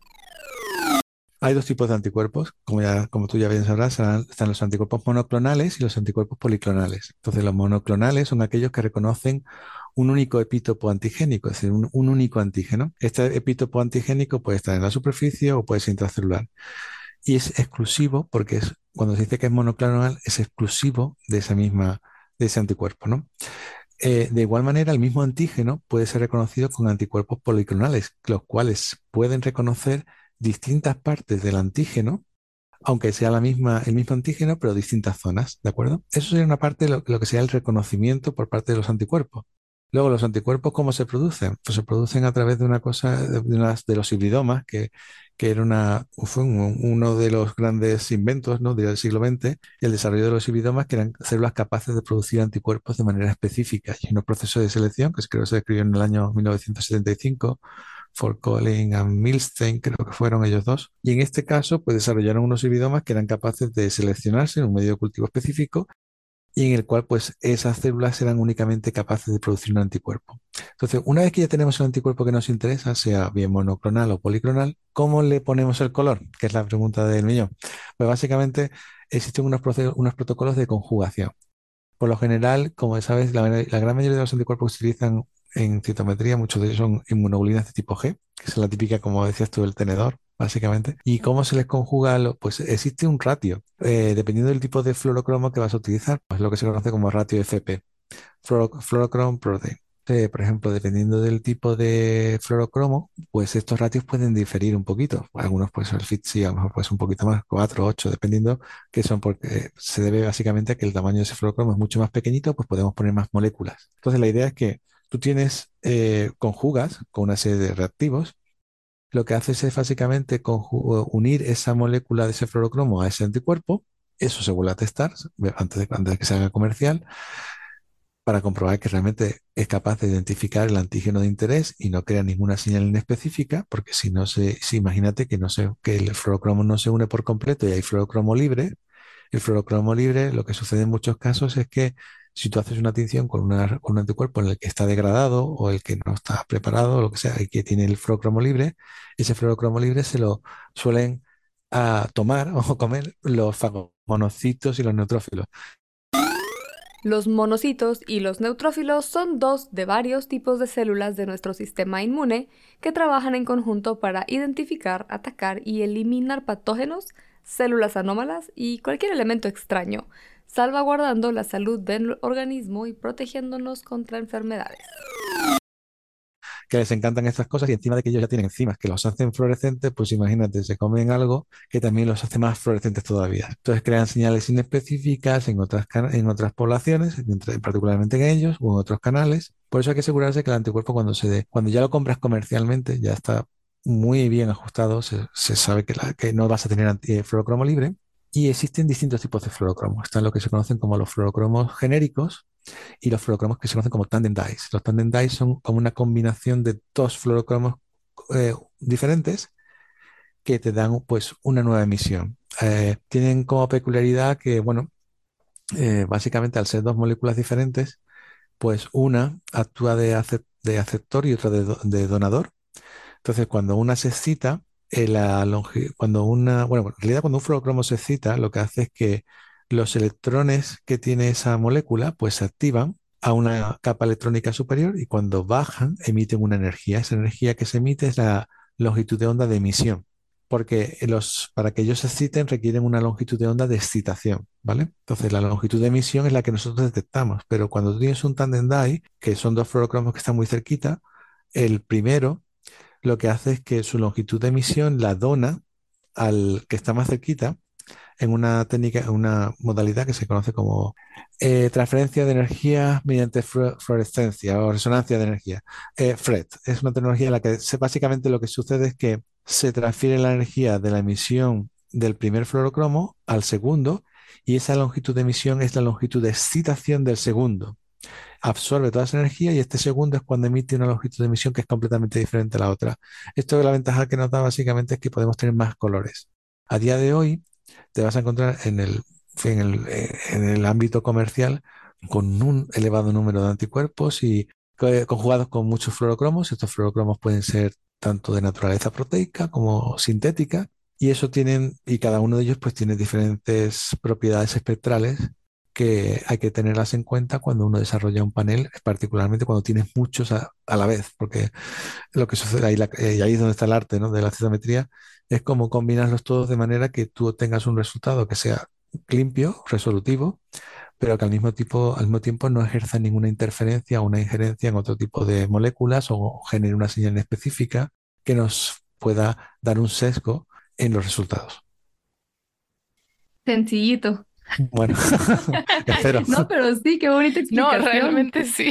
Hay dos tipos de anticuerpos, como ya, como tú ya bien sabrás, están, están los anticuerpos monoclonales y los anticuerpos policlonales. Entonces, los monoclonales son aquellos que reconocen un único epítopo antigénico, es decir, un, un único antígeno. Este epítopo antigénico puede estar en la superficie o puede ser intracelular. Y es exclusivo, porque es, cuando se dice que es monoclonal, es exclusivo de esa misma, de ese anticuerpo, ¿no? Eh, de igual manera, el mismo antígeno puede ser reconocido con anticuerpos policlonales, los cuales pueden reconocer distintas partes del antígeno, aunque sea la misma, el mismo antígeno, pero distintas zonas, ¿de acuerdo? Eso sería una parte de lo, lo que sería el reconocimiento por parte de los anticuerpos. Luego, los anticuerpos, ¿cómo se producen? Pues se producen a través de una cosa, de, unas- de los hibridomas, que, que era una, fue un- uno de los grandes inventos, ¿no?, del siglo veinte, el desarrollo de los hibridomas, que eran células capaces de producir anticuerpos de manera específica. Y un proceso de selección, que creo que se describió en el año mil novecientos setenta y cinco, for Collins and Milstein, creo que fueron ellos dos. Y en este caso, pues desarrollaron unos hibridomas que eran capaces de seleccionarse en un medio de cultivo específico y en el cual pues esas células eran únicamente capaces de producir un anticuerpo. Entonces, una vez que ya tenemos un anticuerpo que nos interesa, sea bien monoclonal o policlonal, ¿cómo le ponemos el color? Que es la pregunta del millón. Pues básicamente existen unos, proce- unos protocolos de conjugación. Por lo general, como sabes, la, la gran mayoría de los anticuerpos que se utilizan en citometría, muchos de ellos son inmunoglobulinas de tipo G, que es la típica, como decías tú, del tenedor, básicamente. ¿Y cómo se les conjuga? Lo- Pues existe un ratio, eh, dependiendo del tipo de fluorocromo que vas a utilizar, pues lo que se conoce como ratio F P, fluoro- fluorochrome protein. Eh, por ejemplo, dependiendo del tipo de fluorocromo, pues estos ratios pueden diferir un poquito. Algunos, pues el fit sí, a lo mejor pues un poquito más, cuatro, ocho, dependiendo, que son porque se debe básicamente a que el tamaño de ese fluorocromo es mucho más pequeñito, pues podemos poner más moléculas. Entonces, la idea es que tú tienes, eh, conjugas con una serie de reactivos. Lo que haces es básicamente conju- unir esa molécula de ese fluorocromo a ese anticuerpo. Eso se vuelve a testar antes de, antes de que se haga comercial, para comprobar que realmente es capaz de identificar el antígeno de interés y no crea ninguna señal inespecífica, porque si no se, si imagínate que no se, que el fluorocromo no se une por completo y hay fluorocromo libre. El fluorocromo libre, lo que sucede en muchos casos es que si tú haces una tinción con, una- con un anticuerpo en el que está degradado o el que no está preparado, o lo que sea, y que tiene el fluorocromo libre, ese fluorocromo libre se lo suelen ah, tomar o comer los fagomonocitos y los neutrófilos. Los monocitos y los neutrófilos son dos de varios tipos de células de nuestro sistema inmune que trabajan en conjunto para identificar, atacar y eliminar patógenos, células anómalas y cualquier elemento extraño, salvaguardando la salud del organismo y protegiéndonos contra enfermedades. que les encantan estas cosas y encima de que ellos ya tienen enzimas que los hacen fluorescentes, pues imagínate, se comen algo que también los hace más fluorescentes todavía. Entonces crean señales inespecíficas en otras, cana- en otras poblaciones, entre- particularmente en ellos o en otros canales. Por eso hay que asegurarse que el anticuerpo cuando se dé, cuando ya lo compras comercialmente, ya está muy bien ajustado, se, se sabe que, la- que no vas a tener anti- eh, fluorocromo libre. Y existen distintos tipos de fluorocromos. Están lo que se conocen como los fluorocromos genéricos y los fluorocromos que se conocen como tandem dyes. Los tandem dyes son como una combinación de dos fluorocromos eh, diferentes que te dan pues una nueva emisión. Eh, tienen como peculiaridad que, bueno, eh, básicamente al ser dos moléculas diferentes, pues una actúa de, acep- de aceptor y otra de, do- de donador. Entonces, cuando una se excita, eh, la longi- cuando una, bueno, en realidad cuando un fluorocromo se excita, lo que hace es que los electrones que tiene esa molécula, pues se activan a una capa electrónica superior y cuando bajan, emiten una energía. Esa energía que se emite es la longitud de onda de emisión, porque los, para que ellos se exciten requieren una longitud de onda de excitación, ¿vale? Entonces, la longitud de emisión es la que nosotros detectamos, pero cuando tú tienes un tandem dye, que son dos fluorocromos que están muy cerquita, el primero lo que hace es que su longitud de emisión la dona al que está más cerquita en una técnica, en una modalidad que se conoce como eh, transferencia de energía mediante flu- fluorescencia o resonancia de energía. Eh, F R E T es una tecnología en la que se- básicamente lo que sucede es que se transfiere la energía de la emisión del primer fluorocromo al segundo y esa longitud de emisión es la longitud de excitación del segundo, absorbe toda esa energía y este segundo es cuando emite una longitud de emisión que es completamente diferente a la otra. Esto es la ventaja que nos da básicamente es que podemos tener más colores. A día de hoy te vas a encontrar en el, en el, eh, en el ámbito comercial con un elevado número de anticuerpos y co- conjugados con muchos fluorocromos. Estos fluorocromos pueden ser tanto de naturaleza proteica como sintética y eso tienen, y cada uno de ellos pues tiene diferentes propiedades espectrales que hay que tenerlas en cuenta cuando uno desarrolla un panel, particularmente cuando tienes muchos a, a la vez, porque lo que sucede ahí, la- eh, y ahí es donde está el arte, ¿no? De la citometría, es como combinarlos todos de manera que tú tengas un resultado que sea limpio, resolutivo, pero que al mismo tiempo, al mismo tiempo no ejerza ninguna interferencia o una injerencia en otro tipo de moléculas o genere una señal específica que nos pueda dar un sesgo en los resultados. Sencillito. Bueno, espero. No, pero sí, qué bonita No, explicación. realmente sí.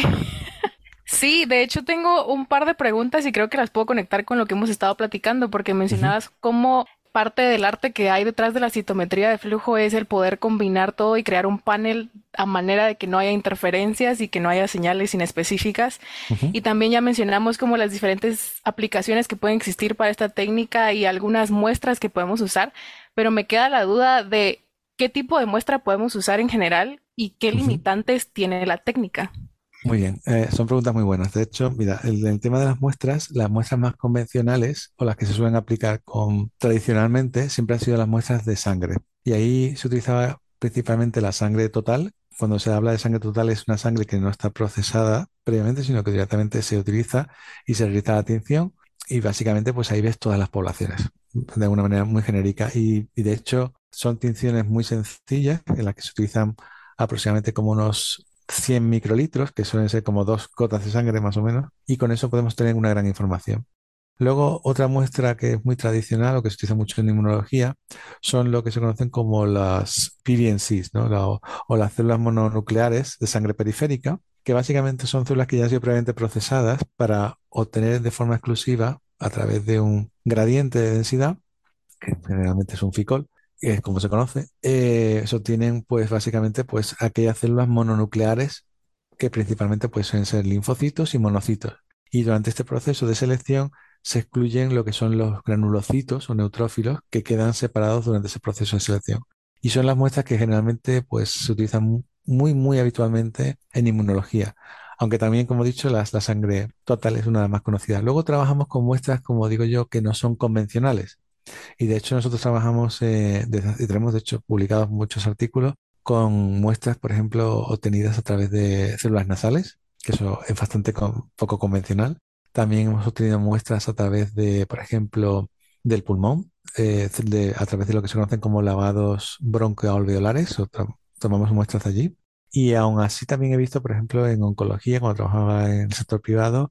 Sí, de hecho tengo un par de preguntas y creo que las puedo conectar con lo que hemos estado platicando, porque Ujú, mencionabas cómo parte del arte que hay detrás de la citometría de flujo es el poder combinar todo y crear un panel a manera de que no haya interferencias y que no haya señales inespecíficas. ujú. Y también ya mencionamos como las diferentes aplicaciones que pueden existir para esta técnica y algunas muestras que podemos usar, pero me queda la duda de qué tipo de muestra podemos usar en general y qué Ujú. limitantes tiene la técnica. Muy bien, eh, son preguntas muy buenas. De hecho, mira, el, el tema de las muestras, las muestras más convencionales o las que se suelen aplicar con, tradicionalmente siempre han sido las muestras de sangre. Y ahí se utilizaba principalmente la sangre total. Cuando se habla de sangre total es una sangre que no está procesada previamente, sino que directamente se utiliza y se realiza la tinción. Y básicamente pues ahí ves todas las poblaciones de alguna manera muy genérica. Y, y de hecho son tinciones muy sencillas en las que se utilizan aproximadamente como unos cien microlitros, que suelen ser como dos gotas de sangre más o menos, y con eso podemos tener una gran información. Luego, otra muestra que es muy tradicional o que se utiliza mucho en inmunología son lo que se conocen como las P B N Cs, ¿no? La- o, o las células mononucleares de sangre periférica, que básicamente son células que ya han sido previamente procesadas para obtener de forma exclusiva, a través de un gradiente de densidad, que generalmente es un ficol, que es como se conoce, eh, eso tienen pues básicamente pues aquellas células mononucleares que principalmente pues suelen ser linfocitos y monocitos. Y durante este proceso de selección se excluyen lo que son los granulocitos o neutrófilos que quedan separados durante ese proceso de selección. Y son las muestras que generalmente pues se utilizan mu- muy muy habitualmente en inmunología. Aunque también, como he dicho, las- la sangre total es una de las más conocidas. Luego trabajamos con muestras, como digo yo, que no son convencionales. Y de hecho nosotros trabajamos, eh, desde- y tenemos de hecho publicados muchos artículos con muestras, por ejemplo, obtenidas a través de células nasales, que eso es bastante con- poco convencional. También hemos obtenido muestras a través de, por ejemplo, del pulmón, eh, de- a través de lo que se conocen como lavados broncoalveolares, o tra- tomamos muestras de allí. Y aún así también he visto, por ejemplo, en oncología, cuando trabajaba en el sector privado,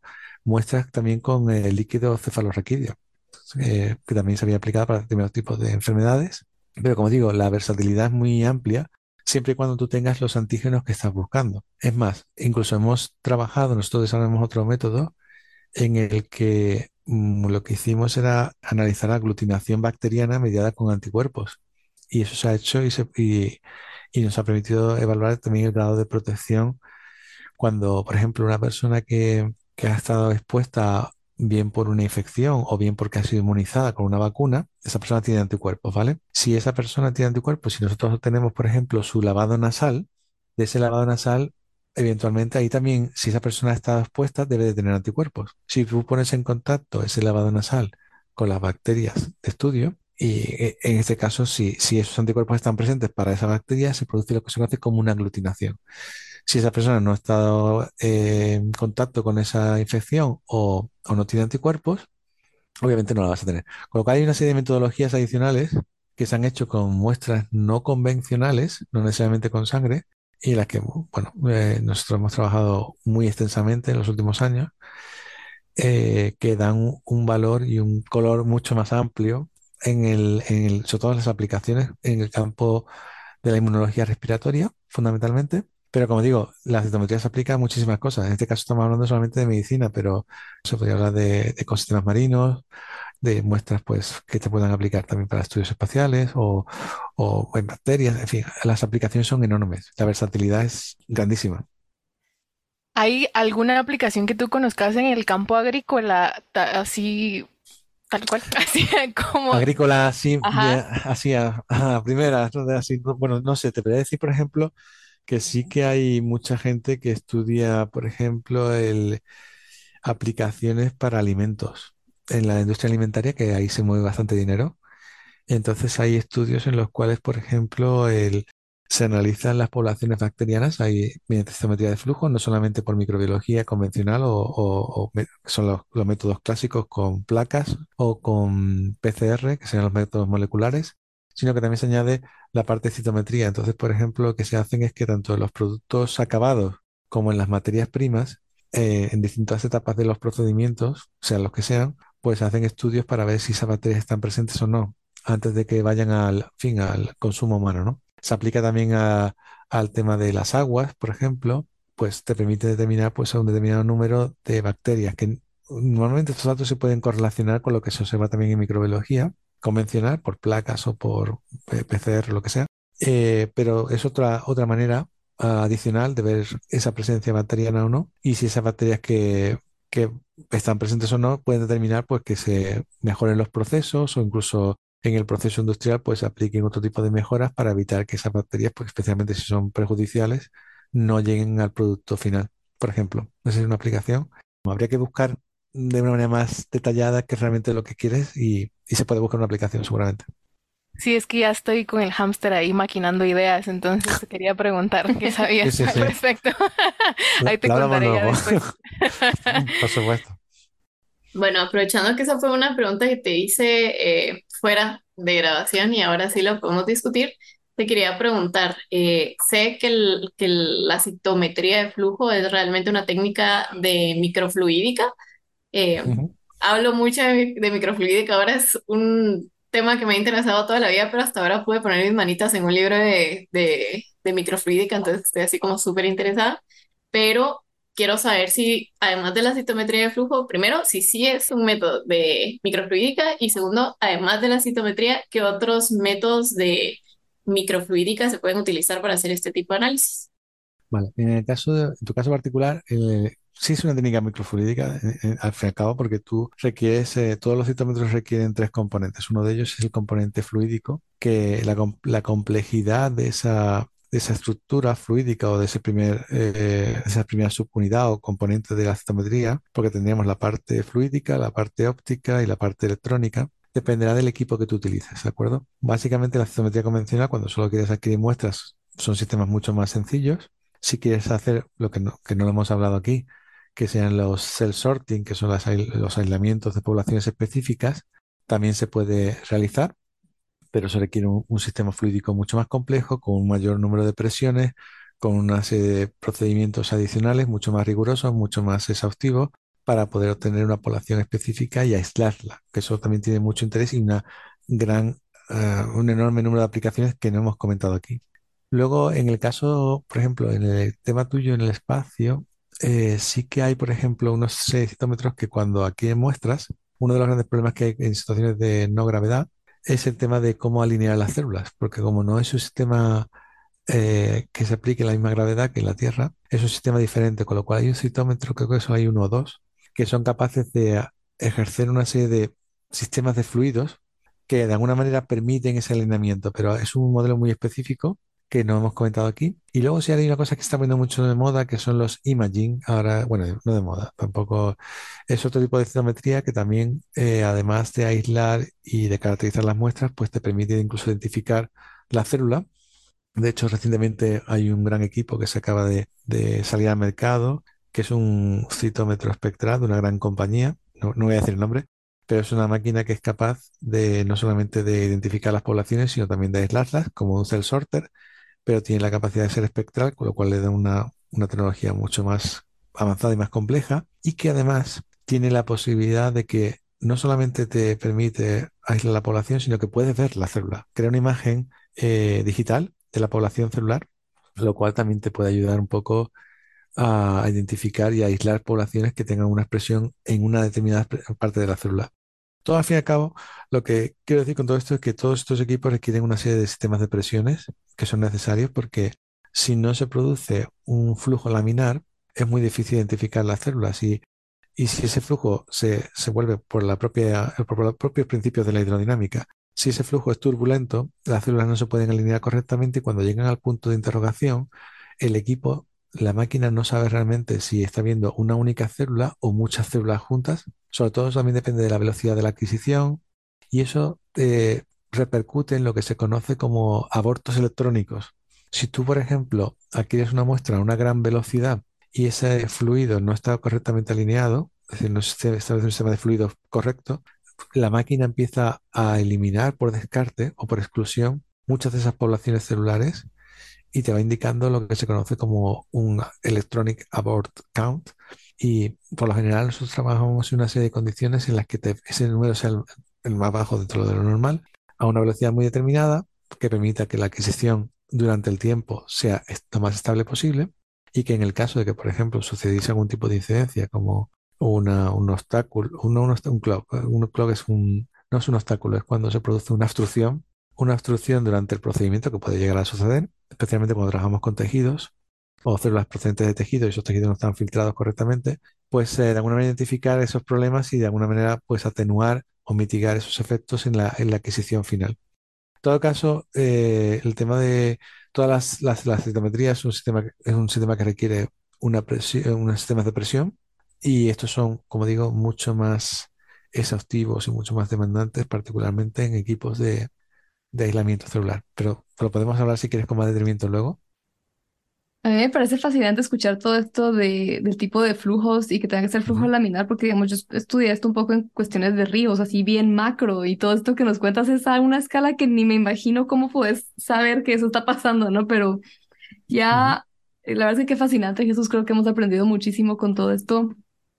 muestras también con el líquido cefalorraquídeo, eh, que también se había aplicado para determinados tipos de enfermedades. Pero como digo, la versatilidad es muy amplia siempre y cuando tú tengas los antígenos que estás buscando. Es más, incluso hemos trabajado, nosotros desarrollamos otro método en el que mm, lo que hicimos era analizar la aglutinación bacteriana mediada con anticuerpos. Y eso se ha hecho y, se- y- y nos ha permitido evaluar también el grado de protección cuando, por ejemplo, una persona que, que ha estado expuesta bien por una infección o bien porque ha sido inmunizada con una vacuna, esa persona tiene anticuerpos, ¿vale? Si esa persona tiene anticuerpos, si nosotros tenemos, por ejemplo, su lavado nasal, de ese lavado nasal, eventualmente ahí también, si esa persona ha estado expuesta, debe de tener anticuerpos. Si tú pones en contacto ese lavado nasal con las bacterias de estudio, y eh, en este caso, si, si esos anticuerpos están presentes para esa bacteria, se produce lo que se conoce como una aglutinación. Si esa persona no ha estado eh, en contacto con esa infección o, o no tiene anticuerpos, obviamente no la vas a tener. Con lo cual hay una serie de metodologías adicionales que se han hecho con muestras no convencionales, no necesariamente con sangre, y en las que, bueno, eh, nosotros hemos trabajado muy extensamente en los últimos años, eh, que dan un, un valor y un color mucho más amplio en el, en el, sobre todo en las aplicaciones en el campo de la inmunología respiratoria, fundamentalmente. Pero como digo, la citometría se aplica a muchísimas cosas. En este caso estamos hablando solamente de medicina, pero se podría hablar de, de ecosistemas marinos, de muestras pues, que te puedan aplicar también para estudios espaciales o, o en bacterias. En fin, las aplicaciones son enormes. La versatilidad es grandísima. ¿Hay alguna aplicación que tú conozcas en el campo agrícola, ta- así, tal cual, así como, Agrícola, así, de- ajá, así a, a primeras, ¿no? De así, no- bueno, no sé, te podría decir, por ejemplo, que sí que hay mucha gente que estudia, por ejemplo, el, aplicaciones para alimentos en la industria alimentaria, que ahí se mueve bastante dinero. Entonces hay estudios en los cuales, por ejemplo, el- se analizan las poblaciones bacterianas ahí mediante citometría de flujo, no solamente por microbiología convencional o, o- o me- que son los, los métodos clásicos con placas o con P C R, que serían los métodos moleculares, sino que también se añade la parte de citometría. Entonces, por ejemplo, lo que se hacen es que tanto en los productos acabados como en las materias primas, eh, en distintas etapas de los procedimientos, sean los que sean, pues hacen estudios para ver si esas bacterias están presentes o no antes de que vayan al fin, al consumo humano, ¿no? Se aplica también a- al tema de las aguas, por ejemplo, pues te permite determinar pues a un determinado número de bacterias que normalmente estos datos se pueden correlacionar con lo que se observa también en microbiología convencional, por placas o por eh, P C R, lo que sea. Eh, pero es otra, otra manera ah, adicional de ver esa presencia bacteriana o no, y si esas bacterias que, que están presentes o no pueden determinar pues que se mejoren los procesos o incluso en el proceso industrial pues se apliquen otro tipo de mejoras para evitar que esas bacterias, pues especialmente si son perjudiciales, no lleguen al producto final. Por ejemplo, esa es una aplicación. Habría que buscar de una manera más detallada qué es realmente lo que quieres y, y se puede buscar una aplicación seguramente. sí, es que ya estoy con el hámster ahí maquinando ideas, entonces te quería preguntar qué Sí, sabías sí, al sí. respecto. Lo, Ahí te lo hablamos contaré ya luego. después. Por supuesto. Bueno, aprovechando que esa fue una pregunta que te hice eh, fuera de grabación y ahora sí lo podemos discutir, te quería preguntar, eh, sé que, el- que el- la citometría de flujo es realmente una técnica de microfluídica. Eh, Ujú. Hablo mucho de, de microfluídica, ahora es un tema que me ha interesado toda la vida, pero hasta ahora pude poner mis manitas en un libro de, de, de microfluídica, entonces estoy así como súper interesada, pero quiero saber si, además de la citometría de flujo, primero, si sí es un método de microfluídica y segundo, además de la citometría, ¿qué otros métodos de microfluídica se pueden utilizar para hacer este tipo de análisis? Vale, en el caso de- en tu caso particular, eh, sí es una técnica microfluídica, eh, eh, al fin y al cabo, porque tú requieres, eh, todos los citómetros requieren tres componentes. Uno de ellos es el componente fluídico, que la, com- la complejidad de esa, de esa estructura fluídica o de ese primer, eh, esa primera subunidad o componente de la citometría, porque tendríamos la parte fluídica, la parte óptica y la parte electrónica. Dependerá del equipo que tú utilices, ¿de acuerdo? Básicamente la citometría convencional, cuando solo quieres adquirir muestras, son sistemas mucho más sencillos. Si quieres hacer lo que no, que no lo hemos hablado aquí, que sean los cell sorting, que son las aisl- los aislamientos de poblaciones específicas, también se puede realizar, pero se requiere un, un sistema fluídico mucho más complejo, con un mayor número de presiones, con una serie de procedimientos adicionales mucho más rigurosos, mucho más exhaustivos, para poder obtener una población específica y aislarla, que eso también tiene mucho interés y una gran, eh, un enorme número de aplicaciones que no hemos comentado aquí. Luego, en el caso, por ejemplo, en el tema tuyo en el espacio, eh, sí que hay, por ejemplo, unos citómetros que cuando aquí en muestras, uno de los grandes problemas que hay en situaciones de no gravedad es el tema de cómo alinear las células, porque como no es un sistema eh, que se aplique la misma gravedad que en la Tierra, es un sistema diferente, con lo cual hay un citómetro, creo que eso hay uno o dos, que son capaces de a- ejercer una serie de sistemas de fluidos que de alguna manera permiten ese alineamiento, pero es un modelo muy específico que no hemos comentado aquí. Y luego sí hay una cosa que está poniendo mucho de moda, que son los imaging. Ahora, bueno, no de moda, tampoco es otro tipo de citometría que también, eh, además de aislar y de caracterizar las muestras, pues te permite incluso identificar la célula. De hecho, recientemente hay un gran equipo que se acaba de, de salir al mercado, que es un citómetro espectral de una gran compañía, no, no voy a decir el nombre, pero es una máquina que es capaz de no solamente de identificar las poblaciones, sino también de aislarlas, como un cell sorter, pero tiene la capacidad de ser espectral, con lo cual le da una, una tecnología mucho más avanzada y más compleja, y que además tiene la posibilidad de que no solamente te permite aislar la población, sino que puedes ver la célula, crea una imagen eh, digital de la población celular, lo cual también te puede ayudar un poco a identificar y a aislar poblaciones que tengan una expresión en una determinada pre- parte de la célula. Todo al fin y al cabo, lo que quiero decir con todo esto es que todos estos equipos requieren una serie de sistemas de presiones que son necesarios porque si no se produce un flujo laminar, es muy difícil identificar las células y, y si ese flujo se, se vuelve por la propia, por los propios principios de la hidrodinámica, si ese flujo es turbulento, las células no se pueden alinear correctamente y cuando llegan al punto de interrogación, el equipo, la máquina no sabe realmente si está viendo una única célula o muchas células juntas. Sobre todo eso también depende de la velocidad de la adquisición y eso eh, repercute en lo que se conoce como abortos electrónicos. Si tú, por ejemplo, adquieres una muestra a una gran velocidad y ese fluido no está correctamente alineado, es decir, no se establece un sistema de fluidos correcto, la máquina empieza a eliminar por descarte o por exclusión muchas de esas poblaciones celulares y te va indicando lo que se conoce como un Electronic Abort Count. Y por lo general nosotros trabajamos en una serie de condiciones en las que te- ese número sea el, el más bajo dentro de lo normal, a una velocidad muy determinada, que permita que la adquisición durante el tiempo sea est- lo más estable posible y que en el caso de que, por ejemplo, sucediese algún tipo de incidencia como una, un obstáculo, un, un, obst- un clock, un clock es un, no es un obstáculo, es cuando se produce una obstrucción, una obstrucción durante el procedimiento que puede llegar a suceder, especialmente cuando trabajamos con tejidos o células procedentes de tejidos y esos tejidos no están filtrados correctamente, pues eh, de alguna manera identificar esos problemas y de alguna manera pues atenuar o mitigar esos efectos en la, en la adquisición final. En todo caso, eh, el tema de todas las, las, las citometrías es un sistema, que- es un sistema que requiere una presión, unos sistemas de presión y estos son, como digo, mucho más exhaustivos y mucho más demandantes, particularmente en equipos de, de aislamiento celular. Pero, pero podemos hablar si quieres con más detenimiento luego. A mí me parece fascinante escuchar todo esto de, del tipo de flujos y que tenga que ser flujo Ujú, laminar, porque digamos, yo estudié esto un poco en cuestiones de ríos, así bien macro, y todo esto que nos cuentas es a una escala que ni me imagino cómo puedes saber que eso está pasando, ¿no? Pero ujú. ya, eh, la verdad es que qué fascinante, Jesús, creo que hemos aprendido muchísimo con todo esto.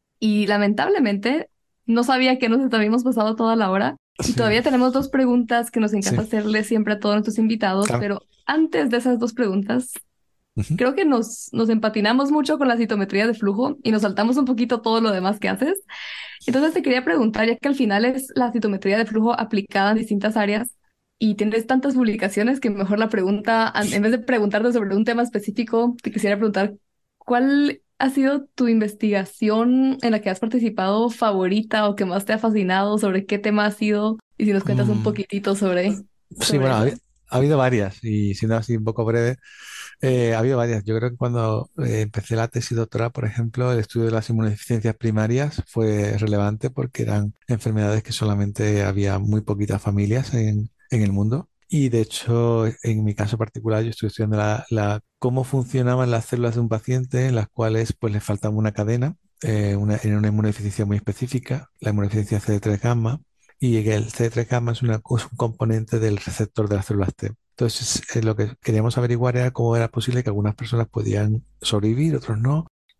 Y lamentablemente no sabía que nos habíamos pasado toda la hora. Y Sí, todavía tenemos dos preguntas que nos sí, encanta hacerle siempre a todos nuestros invitados, claro. pero antes de esas dos preguntas, Ujú. creo que nos, nos empatinamos mucho con la citometría de flujo y nos saltamos un poquito todo lo demás que haces. Entonces te quería preguntar, ya que al final es la citometría de flujo aplicada en distintas áreas y tienes tantas publicaciones que mejor la pregunta, an- en vez de preguntarte sobre un tema específico, te quisiera preguntar, ¿cuál ha sido tu investigación en la que has participado favorita o que más te ha fascinado? ¿Sobre qué tema ha sido? Y si nos cuentas un Mm, poquitito sobre, sí, sobre bueno, ha, eso. habi- ha habido varias y siendo así un poco breve, eh, ha habido varias. Yo creo que cuando eh, empecé la tesis doctoral, por ejemplo, el estudio de las inmunodeficiencias primarias fue relevante porque eran enfermedades que solamente había muy poquitas familias en, en el mundo. Y de hecho, en mi caso particular, yo estoy estudiando la, la- cómo funcionaban las células de un paciente en las cuales pues, le faltaba una cadena, eh, una, en una inmunodeficiencia muy específica, la inmunodeficiencia C D tres gamma, y que el C D tres gamma es, una, es un componente del receptor de las células T. Entonces, eh, lo que queríamos averiguar era cómo era posible que algunas personas podían sobrevivir, otros no,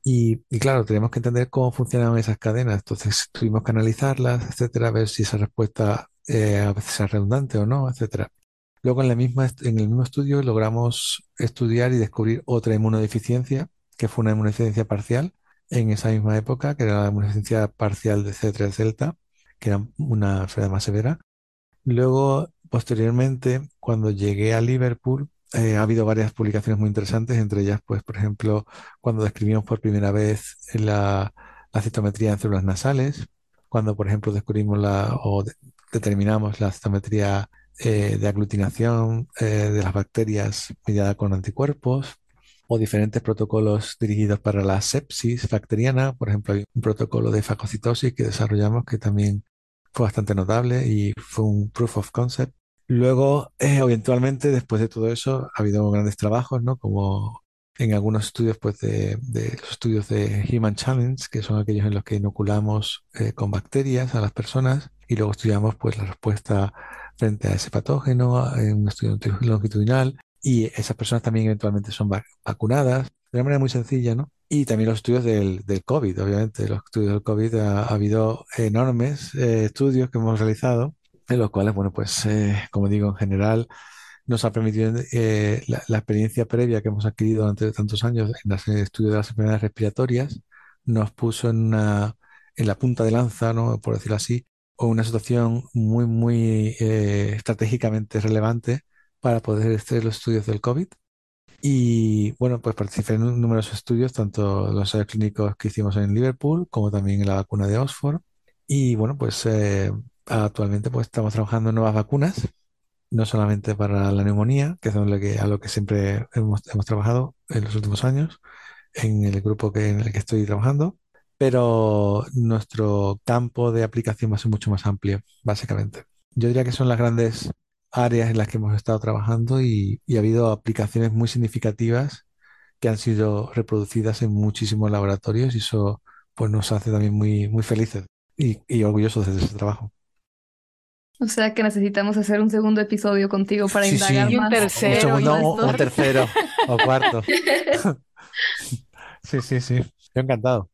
Y, y claro, tenemos que entender cómo funcionan esas cadenas. Entonces tuvimos que analizarlas, etcétera, ver si esa respuesta eh, a veces es redundante o no, etcétera. Luego en la misma, est- en el mismo estudio logramos estudiar y descubrir otra inmunodeficiencia, que fue una inmunodeficiencia parcial en esa misma época, que era la inmunodeficiencia parcial de C tres delta, que era una enfermedad más severa. Luego, posteriormente, cuando llegué a Liverpool, eh, ha habido varias publicaciones muy interesantes, entre ellas, pues, por ejemplo, cuando describimos por primera vez la, la citometría en células nasales, cuando, por ejemplo, descubrimos la, o de- determinamos la citometría eh, de aglutinación eh, de las bacterias mediada con anticuerpos, o diferentes protocolos dirigidos para la sepsis bacteriana. Por ejemplo, hay un protocolo de fagocitosis que desarrollamos que también fue bastante notable y fue un proof of concept. Luego, eh, eventualmente, después de todo eso, ha habido grandes trabajos, ¿no? Como en algunos estudios, pues, de, de los estudios de Human Challenge, que son aquellos en los que inoculamos eh, con bacterias a las personas y luego estudiamos, pues, la respuesta frente a ese patógeno en un estudio longitudinal y esas personas también eventualmente son vac- vacunadas de una manera muy sencilla, ¿no? Y también los estudios del, del COVID, obviamente. Los estudios del COVID ha, ha habido enormes eh, estudios que hemos realizado, en los cuales, bueno, pues, eh, como digo, en general nos ha permitido eh, la, la experiencia previa que hemos adquirido durante tantos años en las- en el estudio de las enfermedades respiratorias, nos puso en, una, en la punta de lanza, ¿no? Por decirlo así, o una situación muy, muy eh, estratégicamente relevante para poder hacer los estudios del COVID. Y bueno, pues participé en numerosos estudios, tanto los ensayos clínicos que hicimos en Liverpool como también en la vacuna de Oxford. Y bueno, pues eh, actualmente pues estamos trabajando en nuevas vacunas, no solamente para la neumonía, que es lo que, a lo que siempre hemos, hemos trabajado en los últimos años, en el grupo que, en el que estoy trabajando, pero nuestro campo de aplicación va a ser mucho más amplio, básicamente. Yo diría que son las grandes áreas en las que hemos estado trabajando y, y ha habido aplicaciones muy significativas que han sido reproducidas en muchísimos laboratorios y eso pues nos hace también muy, muy felices y, y orgullosos de ese trabajo. O sea que necesitamos hacer un segundo episodio contigo para Sí, indagar sí, Y un más o- un de tercero, segundo todo o esto. un tercero o cuarto. Sí, sí, sí. Yo encantado.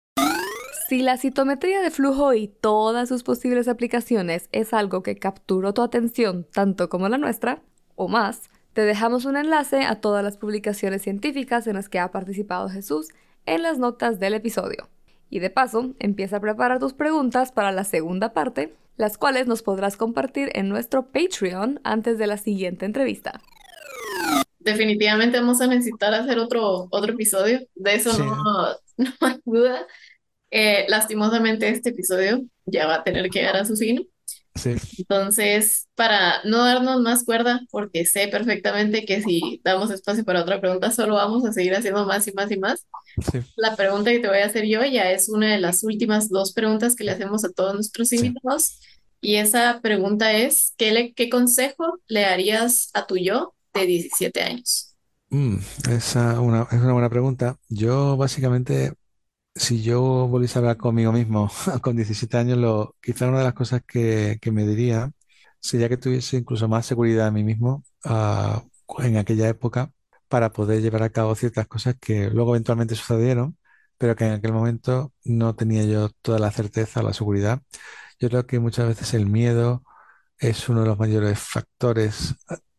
Si la citometría de flujo y todas sus posibles aplicaciones es algo que capturó tu atención tanto como la nuestra, o más, te dejamos un enlace a todas las publicaciones científicas en las que ha participado Jesús en las notas del episodio. Y de paso, empieza a preparar tus preguntas para la segunda parte, las cuales nos podrás compartir en nuestro Patreon antes de la siguiente entrevista. Definitivamente vamos a necesitar hacer otro, otro episodio, de eso Sí, no, no hay duda. Eh, lastimosamente este episodio ya va a tener que llegar a su fin. sí, Entonces, para no darnos más cuerda, porque sé perfectamente que si damos espacio para otra pregunta, solo vamos a seguir haciendo más y más y más. sí, La pregunta que te voy a hacer yo ya es una de las últimas dos preguntas que le hacemos a todos nuestros sí. invitados. Y esa pregunta es, ¿qué, le- qué consejo le darías a tu yo de diecisiete años? Mm, esa una, es una buena pregunta. Yo básicamente, si yo volviese a hablar conmigo mismo con diecisiete años, lo, quizá una de las cosas que, que me diría sería que tuviese incluso más seguridad en mí mismo ah, en aquella época para poder llevar a cabo ciertas cosas que luego eventualmente sucedieron, pero que en aquel momento no tenía yo toda la certeza o la seguridad. Yo creo que muchas veces el miedo es uno de los mayores factores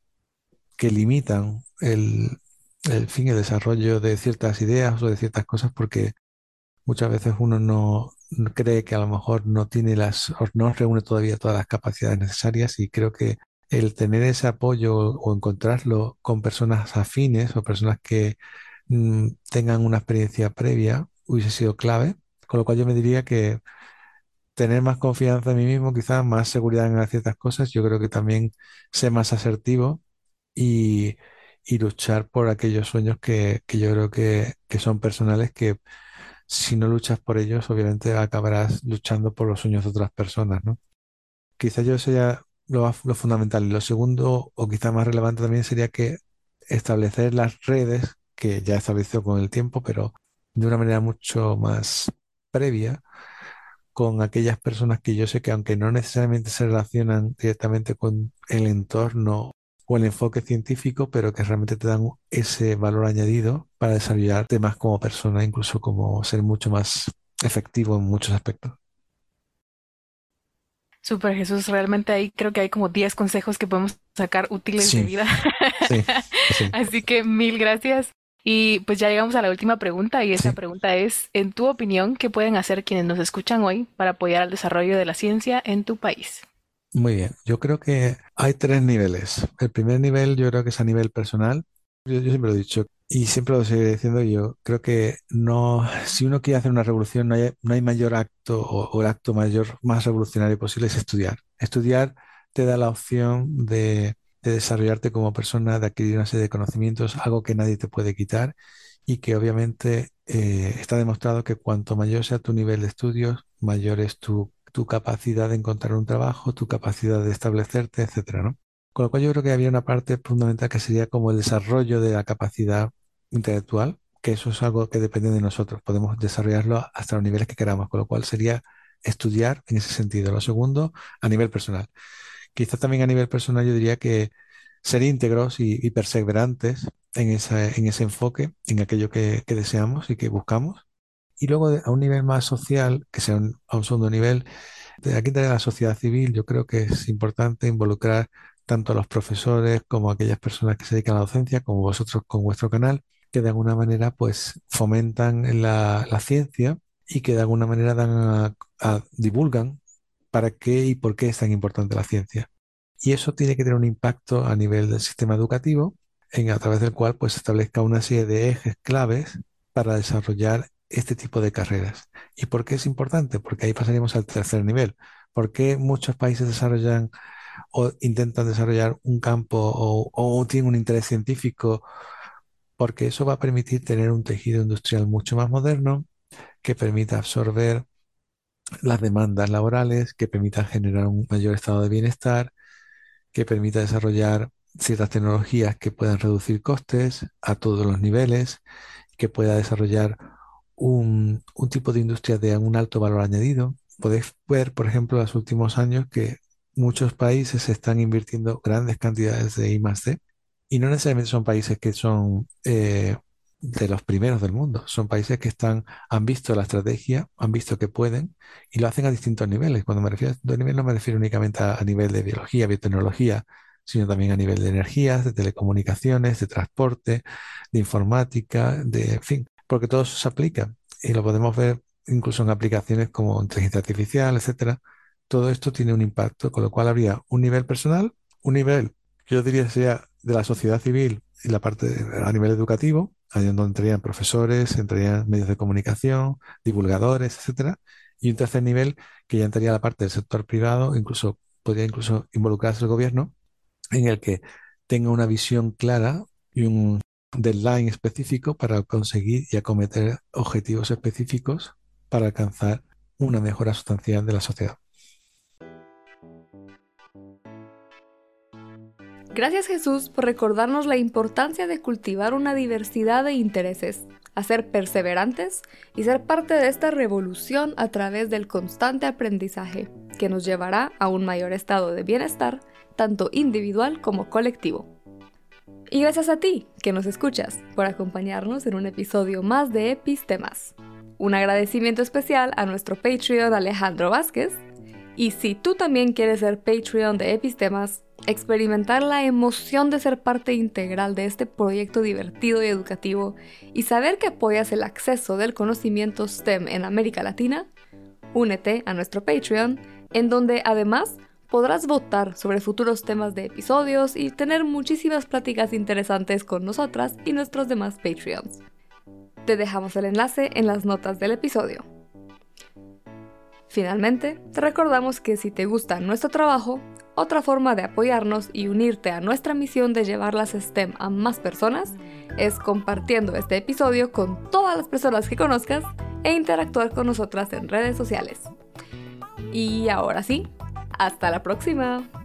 que limitan el, el fin, el desarrollo de ciertas ideas o de ciertas cosas, porque muchas veces uno no no cree que a lo mejor no tiene las, o no reúne todavía todas las capacidades necesarias y creo que el tener ese apoyo o encontrarlo con personas afines o personas que mm, tengan una experiencia previa hubiese sido clave. Con lo cual yo me diría que tener más confianza en mí mismo, quizás más seguridad en ciertas cosas, yo creo que también ser más asertivo y, y luchar por aquellos sueños que, que yo creo que, que son personales, que si no luchas por ellos, obviamente acabarás luchando por los sueños de otras personas, ¿no? Quizás yo sería lo, más- lo fundamental. Y lo segundo, o quizás más relevante también, sería que establecer las redes, que ya he establecido con el tiempo, pero de una manera mucho más previa, con aquellas personas que yo sé que aunque no necesariamente se relacionan directamente con el entorno o el enfoque científico, pero que realmente te dan ese valor añadido para desarrollarte más como persona, incluso como ser mucho más efectivo en muchos aspectos. Súper, Jesús, realmente ahí creo que hay como diez consejos que podemos sacar útiles de Sí, vida. sí, sí, Así que mil gracias. Y pues ya llegamos a la última pregunta y esa sí. pregunta es, en tu opinión, ¿qué pueden hacer quienes nos escuchan hoy para apoyar al desarrollo de la ciencia en tu país? Muy bien. Yo creo que hay tres niveles. El primer nivel yo creo que es a nivel personal. Yo, yo siempre lo he dicho y siempre lo seguiré diciendo. Yo creo que no, si uno quiere hacer una revolución, no hay, no hay mayor acto o, o el acto mayor más revolucionario posible es estudiar. Estudiar te da la opción de, de desarrollarte como persona, de adquirir una serie de conocimientos, algo que nadie te puede quitar y que obviamente eh, está demostrado que cuanto mayor sea tu nivel de estudios, mayor es tu, tu capacidad de encontrar un trabajo, tu capacidad de establecerte, etcétera, ¿no? Con lo cual yo creo que había una parte fundamental que sería como el desarrollo de la capacidad intelectual, que eso es algo que depende de nosotros. Podemos desarrollarlo hasta los niveles que queramos, con lo cual sería estudiar en ese sentido. Lo segundo, a nivel personal. Quizás también a nivel personal yo diría que ser íntegros y, y perseverantes en, esa, en ese enfoque, en aquello que, que deseamos y que buscamos. Y luego de- a un nivel más social, que sea un- a un segundo nivel, de aquí de la sociedad civil, yo creo que es importante involucrar tanto a los profesores como a aquellas personas que se dedican a la docencia, como vosotros con vuestro canal, que de alguna manera pues fomentan la, la ciencia y que de alguna manera dan a- a- divulgan para qué y por qué es tan importante la ciencia. Y eso tiene que tener un impacto a nivel del sistema educativo, en, a través del cual pues se establezca una serie de ejes claves para desarrollar este tipo de carreras. ¿Y por qué es importante? Porque ahí pasaríamos al tercer nivel. ¿Por qué muchos países desarrollan o intentan desarrollar un campo o, o tienen un interés científico? Porque eso va a permitir tener un tejido industrial mucho más moderno, que permita absorber las demandas laborales, que permita generar un mayor estado de bienestar, que permita desarrollar ciertas tecnologías que puedan reducir costes a todos los niveles, que pueda desarrollar un, un tipo de industria de un alto valor añadido. Podéis ver, por ejemplo, en los últimos años que muchos países están invirtiendo grandes cantidades de I más D y no necesariamente son países que son eh, de los primeros del mundo, son países que están, han visto la estrategia, han visto que pueden y lo hacen a distintos niveles. Cuando me refiero a distintos niveles no me refiero únicamente a, a nivel de biología, biotecnología, sino también a nivel de energías, de telecomunicaciones, de transporte, de informática, de, en fin, porque todo eso se aplica y lo podemos ver incluso en aplicaciones como inteligencia artificial, etcétera. Todo esto tiene un impacto, con lo cual habría un nivel personal, un nivel que yo diría sería de la sociedad civil y la parte de- a nivel educativo, ahí donde entrarían profesores, entrarían medios de comunicación, divulgadores, etcétera. Y un tercer nivel que ya entraría la parte del sector privado, incluso podría incluso involucrarse el gobierno, en el que tenga una visión clara y un deadline específico para conseguir y acometer objetivos específicos para alcanzar una mejora sustancial de la sociedad. Gracias, Jesús, por recordarnos la importancia de cultivar una diversidad de intereses, a ser perseverantes y ser parte de esta revolución a través del constante aprendizaje, que nos llevará a un mayor estado de bienestar, tanto individual como colectivo. Y gracias a ti, que nos escuchas, por acompañarnos en un episodio más de Epistemas. Un agradecimiento especial a nuestro Patreon Alejandro Vázquez. Y si tú también quieres ser Patreon de Epistemas, experimentar la emoción de ser parte integral de este proyecto divertido y educativo y saber que apoyas el acceso del conocimiento STEM en América Latina, únete a nuestro Patreon, en donde además podrás votar sobre futuros temas de episodios y tener muchísimas pláticas interesantes con nosotras y nuestros demás Patreons. Te dejamos el enlace en las notas del episodio. Finalmente, te recordamos que si te gusta nuestro trabajo, otra forma de apoyarnos y unirte a nuestra misión de llevar las STEM a más personas es compartiendo este episodio con todas las personas que conozcas e interactuar con nosotras en redes sociales. Y ahora sí, hasta la próxima.